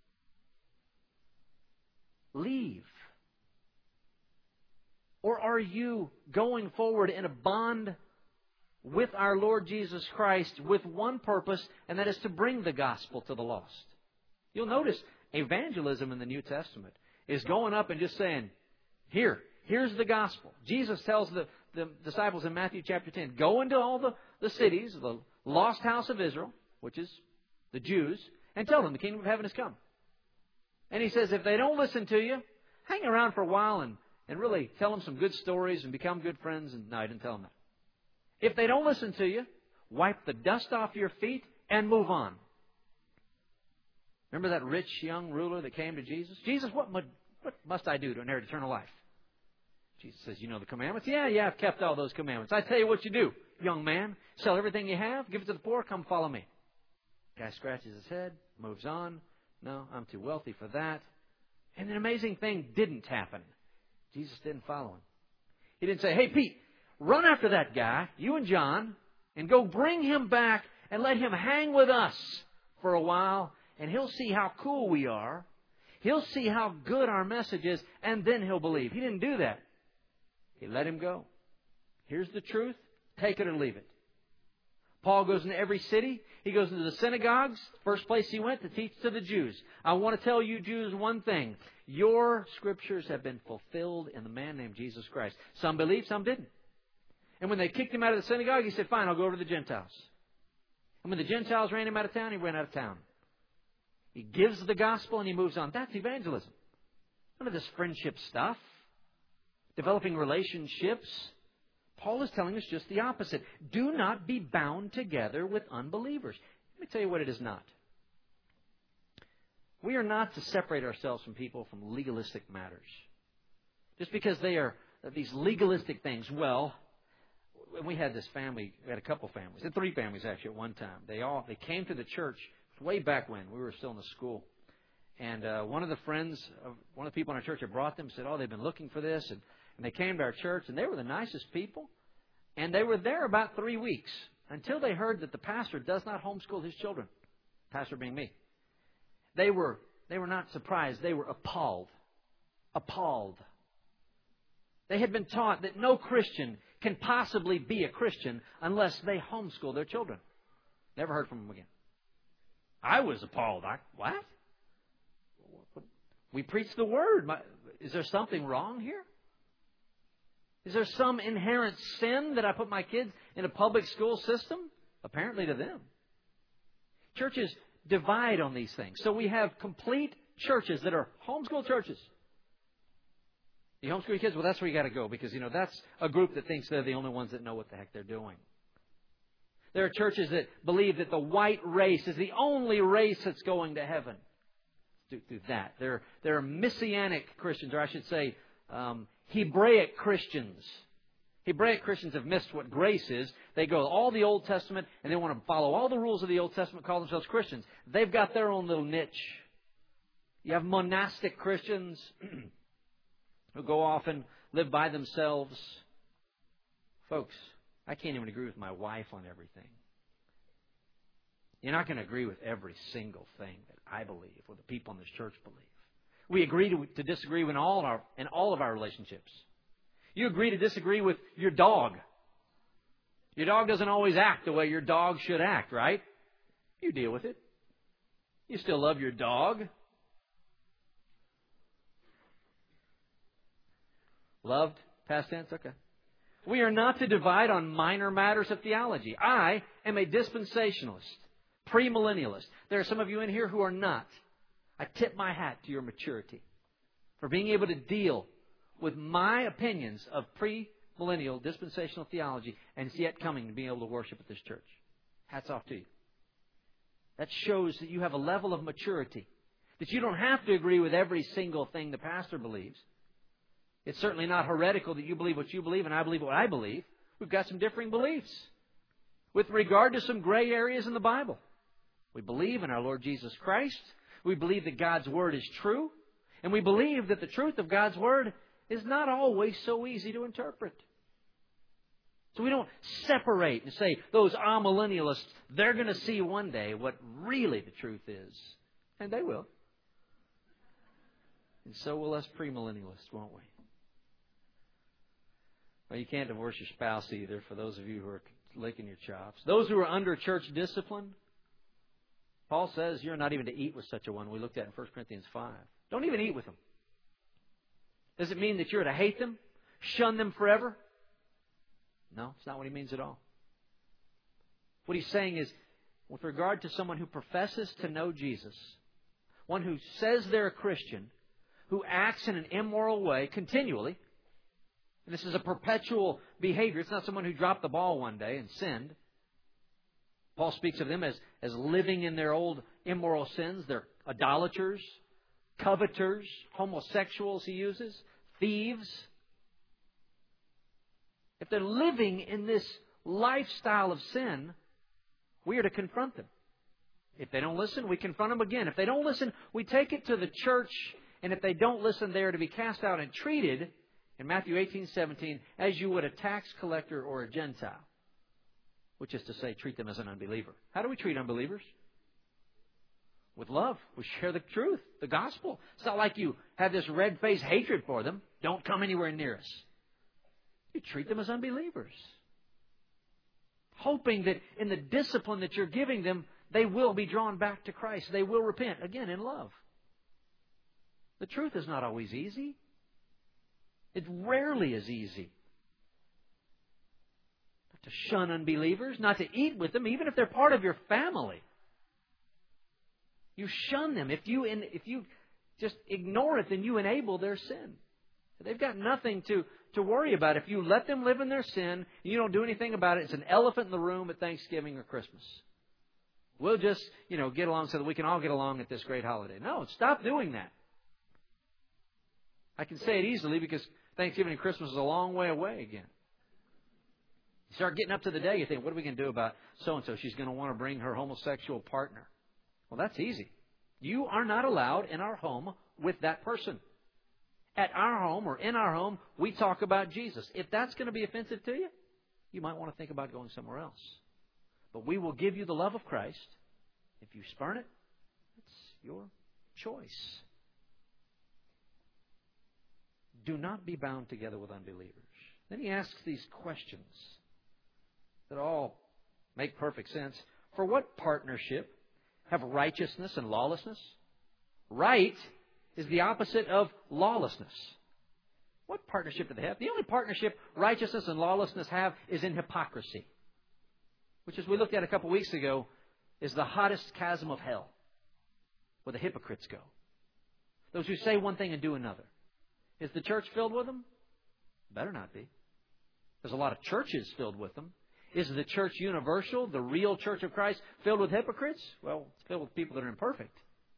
Leave. Or are you going forward in a bond with our Lord Jesus Christ with one purpose, and that is to bring the gospel to the lost? You'll notice evangelism in the New Testament is going up and just saying, here's the gospel. Jesus tells the disciples in Matthew chapter 10, go into all the cities, the lost house of Israel, which is the Jews, and tell them the kingdom of heaven has come. And He says, if they don't listen to you, hang around for a while and really tell them some good stories and become good friends. And no, I didn't tell them that. If they don't listen to you, wipe the dust off your feet and move on. Remember that rich young ruler that came to Jesus? Jesus, what must I do to inherit eternal life? Jesus says, you know the commandments? Yeah, I've kept all those commandments. I tell you what you do, young man. Sell everything you have, give it to the poor, come follow me. Guy scratches his head, moves on. No, I'm too wealthy for that. And an amazing thing didn't happen. Jesus didn't follow him. He didn't say, hey, Pete, run after that guy, you and John, and go bring him back and let him hang with us for a while, and he'll see how cool we are. He'll see how good our message is, and then he'll believe. He didn't do that. He let him go. Here's the truth. Take it or leave it. Paul goes into every city. He goes into the synagogues. First place he went to teach to the Jews. I want to tell you Jews one thing. Your scriptures have been fulfilled in the man named Jesus Christ. Some believed, some didn't. And when they kicked him out of the synagogue, he said, fine, I'll go over to the Gentiles. And when the Gentiles ran him out of town, he ran out of town. He gives the gospel and he moves on. That's evangelism. None of this friendship stuff. Developing relationships. Paul is telling us just the opposite. Do not be bound together with unbelievers. Let me tell you what it is not. We are not to separate ourselves from people from legalistic matters. Just because they are these legalistic things. Well, we had this family, we had a couple families, had 3 families actually at one time. They came to the church way back when we were still in the school. And one of the people in our church had brought them, said, they've been looking for this. And they came to our church, and they were the nicest people. And they were there about 3 weeks until they heard that the pastor does not homeschool his children. Pastor being me. They were not surprised. They were appalled. Appalled. They had been taught that no Christian can possibly be a Christian unless they homeschool their children. Never heard from them again. I was appalled. What? We preach the Word. Is there something wrong here? Is there some inherent sin that I put my kids in a public school system? Apparently to them. Churches divide on these things. So we have complete churches that are homeschool churches. You homeschool your kids? Well, that's where you got to go because, that's a group that thinks they're the only ones that know what the heck they're doing. There are churches that believe that the white race is the only race that's going to heaven. Do that. There are Messianic Christians, or I should say Hebraic Christians. Hebraic Christians have missed what grace is. They go all the Old Testament and they want to follow all the rules of the Old Testament, call themselves Christians. They've got their own little niche. You have monastic Christians who go off and live by themselves. Folks, I can't even agree with my wife on everything. You're not going to agree with every single thing that I believe or the people in this church believe. We agree to disagree in all of our relationships. You agree to disagree with your dog. Your dog doesn't always act the way your dog should act, right? You deal with it. You still love your dog. Loved? Past tense? Okay. We are not to divide on minor matters of theology. I am a dispensationalist, premillennialist. There are some of you in here who are not. I tip my hat to your maturity for being able to deal with my opinions of premillennialism millennial, dispensational theology, and is yet coming to be able to worship at this church. Hats off to you. That shows that you have a level of maturity, that you don't have to agree with every single thing the pastor believes. It's certainly not heretical that you believe what you believe and I believe what I believe. We've got some differing beliefs with regard to some gray areas in the Bible. We believe in our Lord Jesus Christ. We believe that God's Word is true. And we believe that the truth of God's Word is not always so easy to interpret. So we don't separate and say, those amillennialists, they're going to see one day what really the truth is. And they will. And so will us premillennialists, won't we? Well, you can't divorce your spouse either, for those of you who are licking your chops. Those who are under church discipline, Paul says you're not even to eat with such a one. We looked at in 1 Corinthians 5. Don't even eat with them. Does it mean that you're to hate them? Shun them forever? No, it's not what he means at all. What he's saying is, with regard to someone who professes to know Jesus, one who says they're a Christian, who acts in an immoral way continually, and this is a perpetual behavior. It's not someone who dropped the ball one day and sinned. Paul speaks of them as living in their old immoral sins. They're idolaters, coveters, homosexuals, he uses, thieves. If they're living in this lifestyle of sin, we are to confront them. If they don't listen, we confront them again. If they don't listen, we take it to the church. And if they don't listen, they are to be cast out and treated, in Matthew 18:17, as you would a tax collector or a Gentile. Which is to say, treat them as an unbeliever. How do we treat unbelievers? With love. We share the truth, the gospel. It's not like you have this red-faced hatred for them. Don't come anywhere near us. You treat them as unbelievers. Hoping that in the discipline that you're giving them, they will be drawn back to Christ. They will repent, again, in love. The truth is not always easy. It rarely is easy. Not to shun unbelievers, not to eat with them, even if they're part of your family. You shun them. If you just ignore it, then you enable their sin. They've got nothing to worry about. If you let them live in their sin, and you don't do anything about it, it's an elephant in the room at Thanksgiving or Christmas. We'll just, get along so that we can all get along at this great holiday. No, stop doing that. I can say it easily because Thanksgiving and Christmas is a long way away again. You start getting up to the day, you think, what are we going to do about so-and-so? She's going to want to bring her homosexual partner. Well, that's easy. You are not allowed in our home with that person. At our home or in our home, we talk about Jesus. If that's going to be offensive to you, you might want to think about going somewhere else. But we will give you the love of Christ. If you spurn it, it's your choice. Do not be bound together with unbelievers. Then he asks these questions that all make perfect sense. For what partnership have righteousness and lawlessness? Right is the opposite of lawlessness. What partnership do they have? The only partnership righteousness and lawlessness have is in hypocrisy, which, as we looked at a couple weeks ago, is the hottest chasm of hell, where the hypocrites go. Those who say one thing and do another. Is the church filled with them? Better not be. There's a lot of churches filled with them. Is the church universal, the real church of Christ, filled with hypocrites? Well, it's filled with people that are imperfect.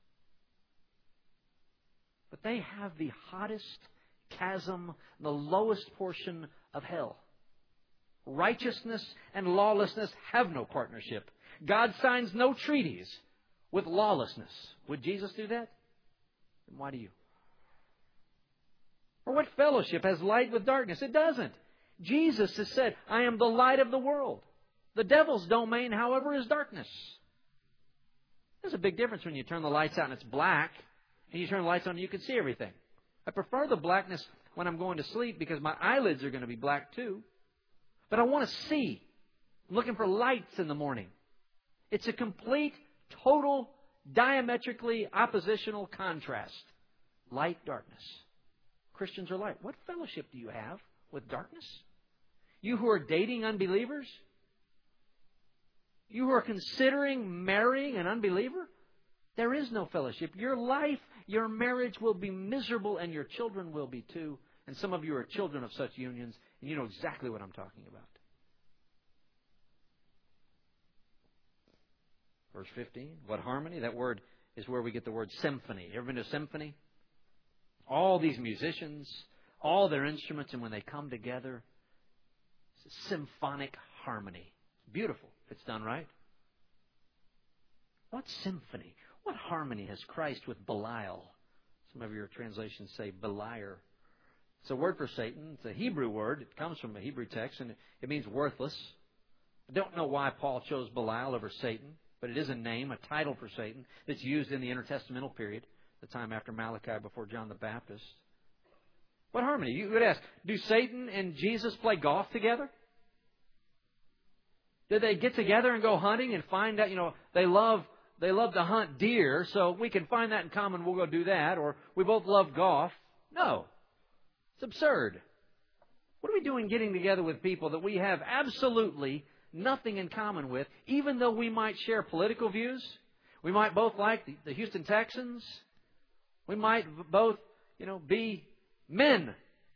But they have the hottest chasm, the lowest portion of hell. Righteousness and lawlessness have no partnership. God signs no treaties with lawlessness. Would Jesus do that? Then why do you? Or what fellowship has light with darkness? It doesn't. Jesus has said, I am the light of the world. The devil's domain, however, is darkness. There's a big difference when you turn the lights out and it's black, and you turn the lights on and you can see everything. I prefer the blackness when I'm going to sleep because my eyelids are going to be black too. But I want to see. I'm looking for lights in the morning. It's a complete, total, diametrically oppositional contrast. Light, darkness. Christians are light. What fellowship do you have with darkness? You who are dating unbelievers? You who are considering marrying an unbeliever? There is no fellowship. Your life, your marriage will be miserable, and your children will be too. And some of you are children of such unions. And you know exactly what I'm talking about. Verse 15, what harmony? That word is where we get the word symphony. You ever been to a symphony? All these musicians, all their instruments, and when they come together, it's a symphonic harmony. It's beautiful if it's done right. What symphony? What harmony has Christ with Belial? Some of your translations say Beliar. It's a word for Satan. It's a Hebrew word. It comes from a Hebrew text, and it means worthless. I don't know why Paul chose Belial over Satan, but it is a name, a title for Satan, that's used in the intertestamental period, the time after Malachi, before John the Baptist. What harmony? You would ask, do Satan and Jesus play golf together? Do they get together and go hunting and find out, they love to hunt deer, so we can find that in common, we'll go do that, or we both love golf? No. It's absurd. What are we doing getting together with people that we have absolutely nothing in common with, even though we might share political views? We might both like the Houston Texans. We might both, be men.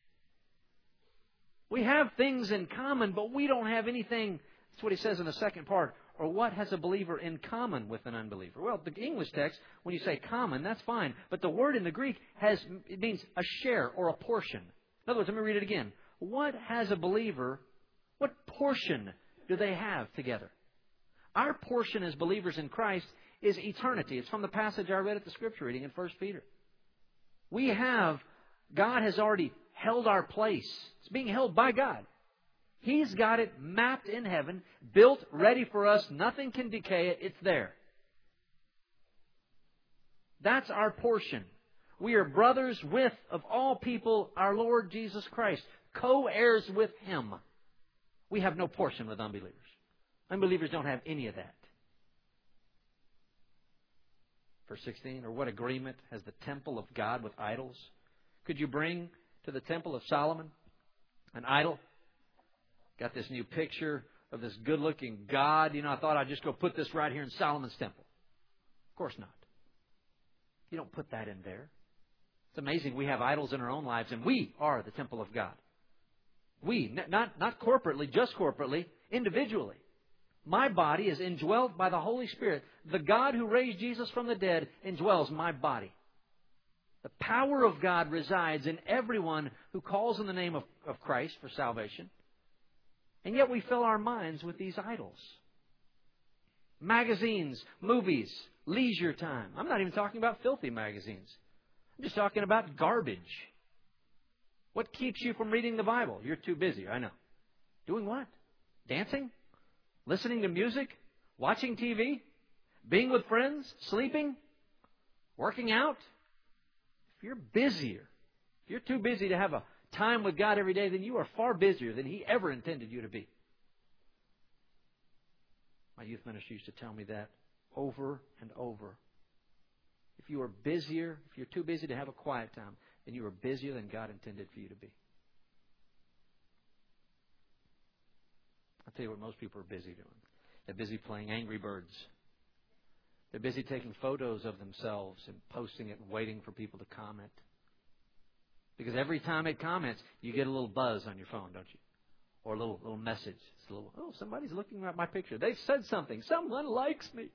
We have things in common, but we don't have anything. That's what he says in the second part. Or what has a believer in common with an unbeliever? Well, the English text, when you say common, that's fine. But the word in the Greek it means a share or a portion. In other words, let me read it again. What has a believer, what portion do they have together? Our portion as believers in Christ is eternity. It's from the passage I read at the scripture reading in 1 Peter. God has already held our place. It's being held by God. He's got it mapped in heaven, built, ready for us. Nothing can decay it. It's there. That's our portion. We are brothers with, of all people, our Lord Jesus Christ. Co-heirs with Him. We have no portion with unbelievers. Unbelievers don't have any of that. Verse 16, or what agreement has the temple of God with idols? Could you bring to the temple of Solomon an idol? Got this new picture of this good-looking God. I thought I'd just go put this right here in Solomon's temple. Of course not. You don't put that in there. It's amazing we have idols in our own lives, and we are the temple of God. We, not corporately, just corporately, individually. My body is indwelt by the Holy Spirit. The God who raised Jesus from the dead indwells my body. The power of God resides in everyone who calls in the name of Christ for salvation. And yet we fill our minds with these idols. Magazines, movies, leisure time. I'm not even talking about filthy magazines. I'm just talking about garbage. What keeps you from reading the Bible? You're too busy, I know. Doing what? Dancing? Listening to music? Watching TV? Being with friends? Sleeping? Working out? If you're busier, if you're too busy to have a time with God every day, then you are far busier than He ever intended you to be. My youth minister used to tell me that over and over. If you are busier, if you're too busy to have a quiet time, then you are busier than God intended for you to be. I'll tell you what most people are busy doing. They're busy playing Angry Birds. They're busy taking photos of themselves and posting it and waiting for people to comment. Because every time it comments, you get a little buzz on your phone, don't you? Or a little message. It's a little, somebody's looking at my picture. They said something. Someone likes me.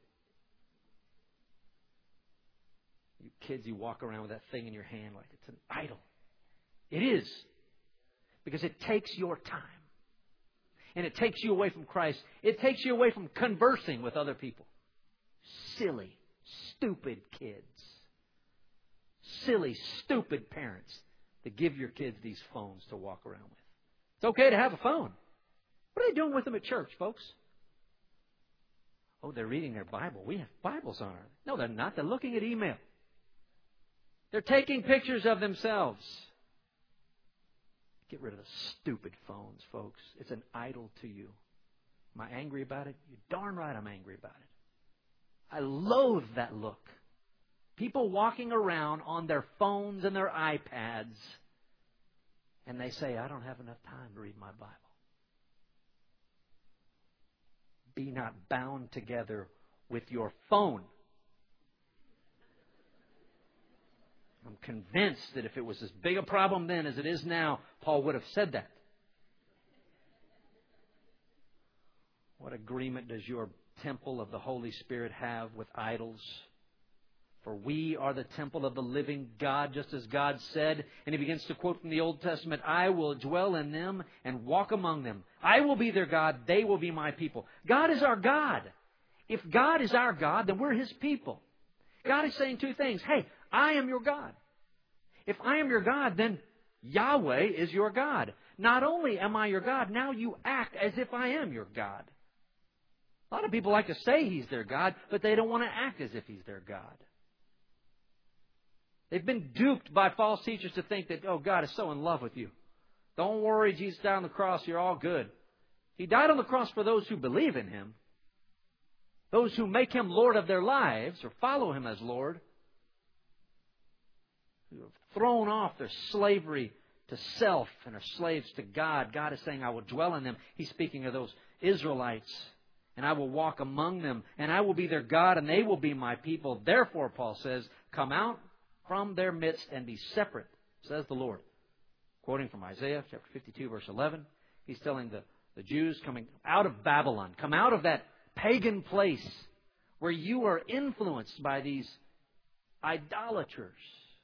You kids, you walk around with that thing in your hand like it's an idol. It is. Because it takes your time. And it takes you away from Christ. It takes you away from conversing with other people. Silly, stupid kids. Silly, stupid parents that give your kids these phones to walk around with. It's okay to have a phone. What are they doing with them at church, folks? Oh, they're reading their Bible. We have Bibles on our... No, they're not. They're looking at email. They're taking pictures of themselves. Get rid of the stupid phones, folks. It's an idol to you. Am I angry about it? You're darn right I'm angry about it. I loathe that look. People walking around on their phones and their iPads, and they say, I don't have enough time to read my Bible. Be not bound together with your phone. I'm convinced that if it was as big a problem then as it is now, Paul would have said that. What agreement does your temple of the Holy Spirit have with idols? For we are the temple of the living God, just as God said. And he begins to quote from the Old Testament, I will dwell in them and walk among them. I will be their God. They will be my people. God is our God. If God is our God, then we're His people. God is saying two things. Hey, I am your God. If I am your God, then Yahweh is your God. Not only am I your God, now you act as if I am your God. A lot of people like to say He's their God, but they don't want to act as if He's their God. They've been duped by false teachers to think that, oh, God is so in love with you. Don't worry, Jesus died on the cross, you're all good. He died on the cross for those who believe in Him. Those who make Him Lord of their lives or follow Him as Lord. Who have thrown off their slavery to self and are slaves to God. God is saying, I will dwell in them. He's speaking of those Israelites. And I will walk among them. And I will be their God and they will be my people. Therefore, Paul says, come out from their midst and be separate, says the Lord. Quoting from Isaiah chapter 52, verse 11. He's telling the Jews coming out of Babylon, come out of that pagan place where you are influenced by these idolaters.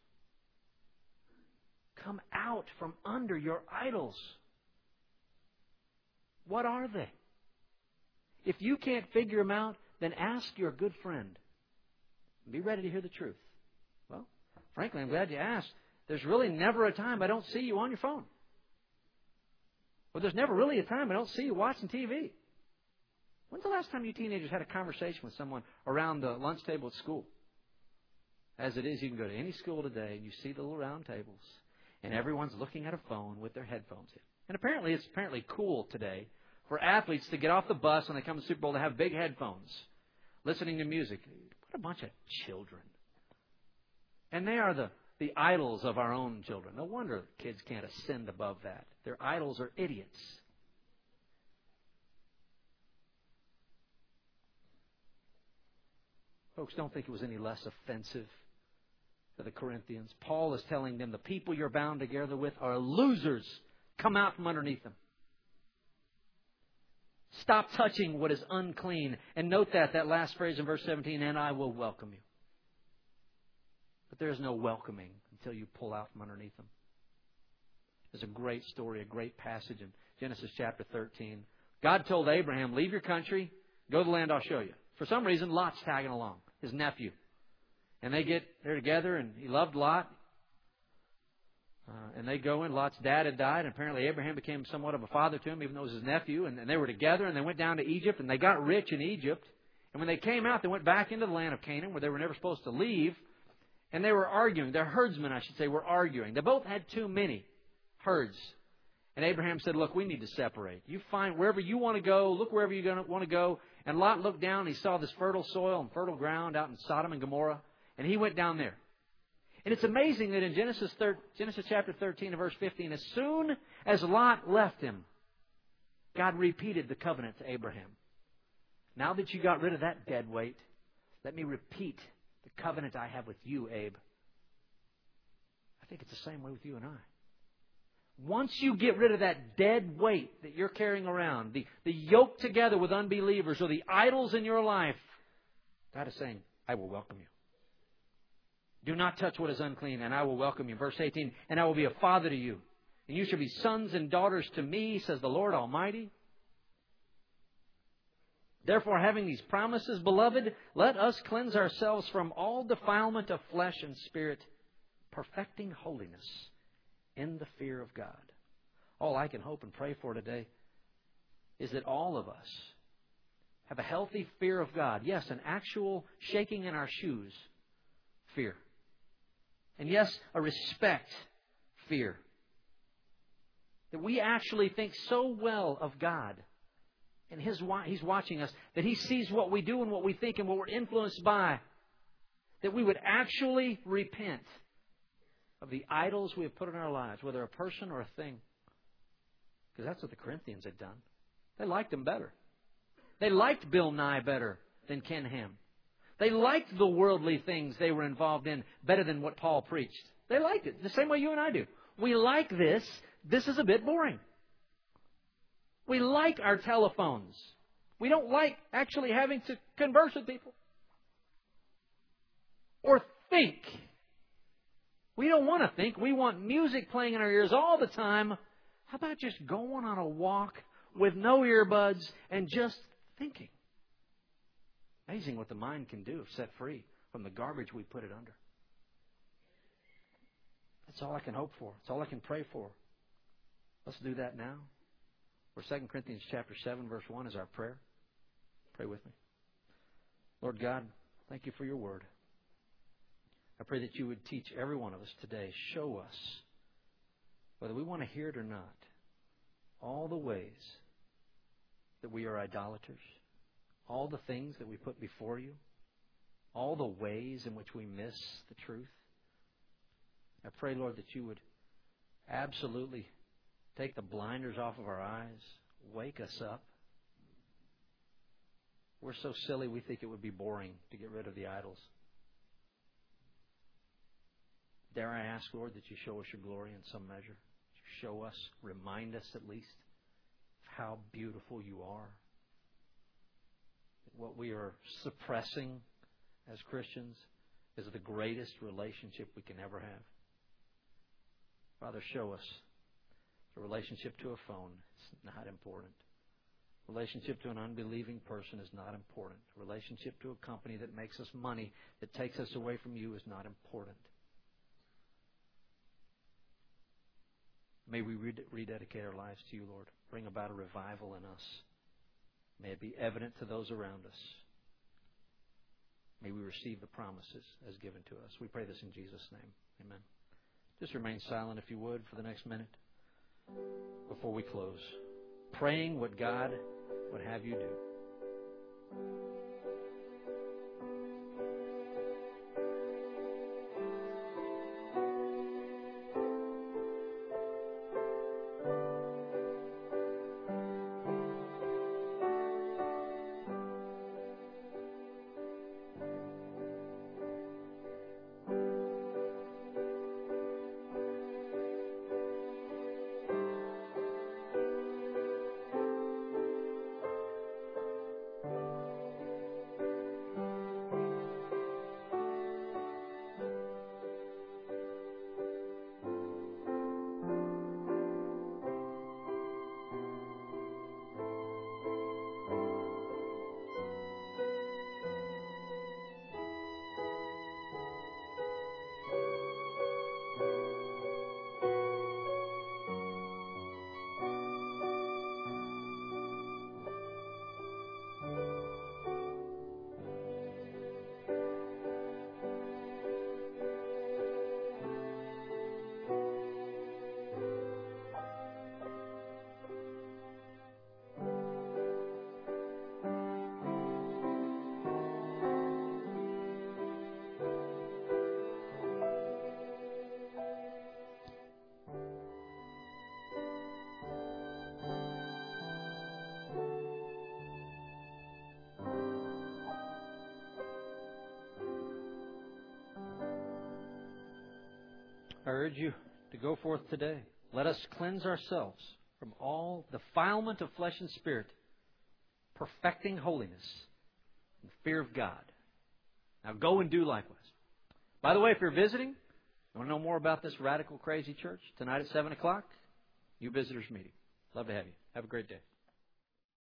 Come out from under your idols. What are they? If you can't figure them out, then ask your good friend. Be ready to hear the truth. Well, frankly, I'm glad you asked. There's really never a time I don't see you on your phone. Well, there's never really a time I don't see you watching TV. When's the last time you teenagers had a conversation with someone around the lunch table at school? As it is, you can go to any school today and you see the little round tables. And everyone's looking at a phone with their headphones in. And apparently it's cool today for athletes to get off the bus when they come to the Super Bowl to have big headphones, listening to music. What a bunch of children. And they are the idols of our own children. No wonder kids can't ascend above that. Their idols are idiots. Folks, don't think it was any less offensive to the Corinthians. Paul is telling them the people you're bound together with are losers. Come out from underneath them. Stop touching what is unclean. And note that last phrase in verse 17, and I will welcome you. But there is no welcoming until you pull out from underneath them. There's a great story, a great passage in Genesis chapter 13. God told Abraham, leave your country, go to the land I'll show you. For some reason, Lot's tagging along, his nephew. And they're together, and he loved Lot. And they go in. Lot's dad had died, and apparently Abraham became somewhat of a father to him, even though it was his nephew. And they were together, and they went down to Egypt, and they got rich in Egypt. And when they came out, they went back into the land of Canaan, where they were never supposed to leave. And they were arguing. Their herdsmen, I should say, were arguing. They both had too many herds. And Abraham said, look, we need to separate. You find wherever you want to go, look wherever you want to go. And Lot looked down, and he saw this fertile soil and fertile ground out in Sodom and Gomorrah. And he went down there. And it's amazing that in Genesis chapter 13 and verse 15, as soon as Lot left him, God repeated the covenant to Abraham. Now that you got rid of that dead weight, let me repeat the covenant I have with you, Abe. I think it's the same way with you and I. Once you get rid of that dead weight that you're carrying around, the yoke together with unbelievers or the idols in your life, God is saying, I will welcome you. Do not touch what is unclean, and I will welcome you. Verse 18, and I will be a father to you. And you shall be sons and daughters to me, says the Lord Almighty. Therefore, having these promises, beloved, let us cleanse ourselves from all defilement of flesh and spirit, perfecting holiness in the fear of God. All I can hope and pray for today is that all of us have a healthy fear of God. Yes, an actual shaking in our shoes fear. And yes, a respect fear. That we actually think so well of God. And He's watching us. That He sees what we do and what we think and what we're influenced by. That we would actually repent of the idols we have put in our lives, whether a person or a thing. Because that's what the Corinthians had done. They liked him better. They liked Bill Nye better than Ken Ham. They liked the worldly things they were involved in better than what Paul preached. They liked it the same way you and I do. We like this. This is a bit boring. We like our telephones. We don't like actually having to converse with people. Or think. We don't want to think. We want music playing in our ears all the time. How about just going on a walk with no earbuds and just thinking? Amazing what the mind can do if set free from the garbage we put it under. That's all I can hope for. That's all I can pray for. Let's do that now. Where 2 Corinthians chapter 7, verse 1 is our prayer. Pray with me. Lord God, thank you for your word. I pray that you would teach every one of us today. Show us, whether we want to hear it or not, all the ways that we are idolaters, all the things that we put before you, all the ways in which we miss the truth. I pray, Lord, that you would absolutely take the blinders off of our eyes, wake us up. We're so silly we think it would be boring to get rid of the idols. Dare I ask, Lord, that you show us your glory in some measure. You show us, remind us at least, of how beautiful you are. What we are suppressing as Christians is the greatest relationship we can ever have. Father, show us the relationship to a phone is not important. Relationship to an unbelieving person is not important. Relationship to a company that makes us money, that takes us away from you, is not important. May we rededicate our lives to you, Lord. Bring about a revival in us. May it be evident to those around us. May we receive the promises as given to us. We pray this in Jesus' name. Amen. Just remain silent, if you would, for the next minute before we close. Praying what God would have you do. I urge you to go forth today. Let us cleanse ourselves from all defilement of flesh and spirit, perfecting holiness and fear of God. Now go and do likewise. By the way, if you're visiting, you want to know more about this radical, crazy church, tonight at 7 o'clock, new visitors meeting. Love to have you. Have a great day.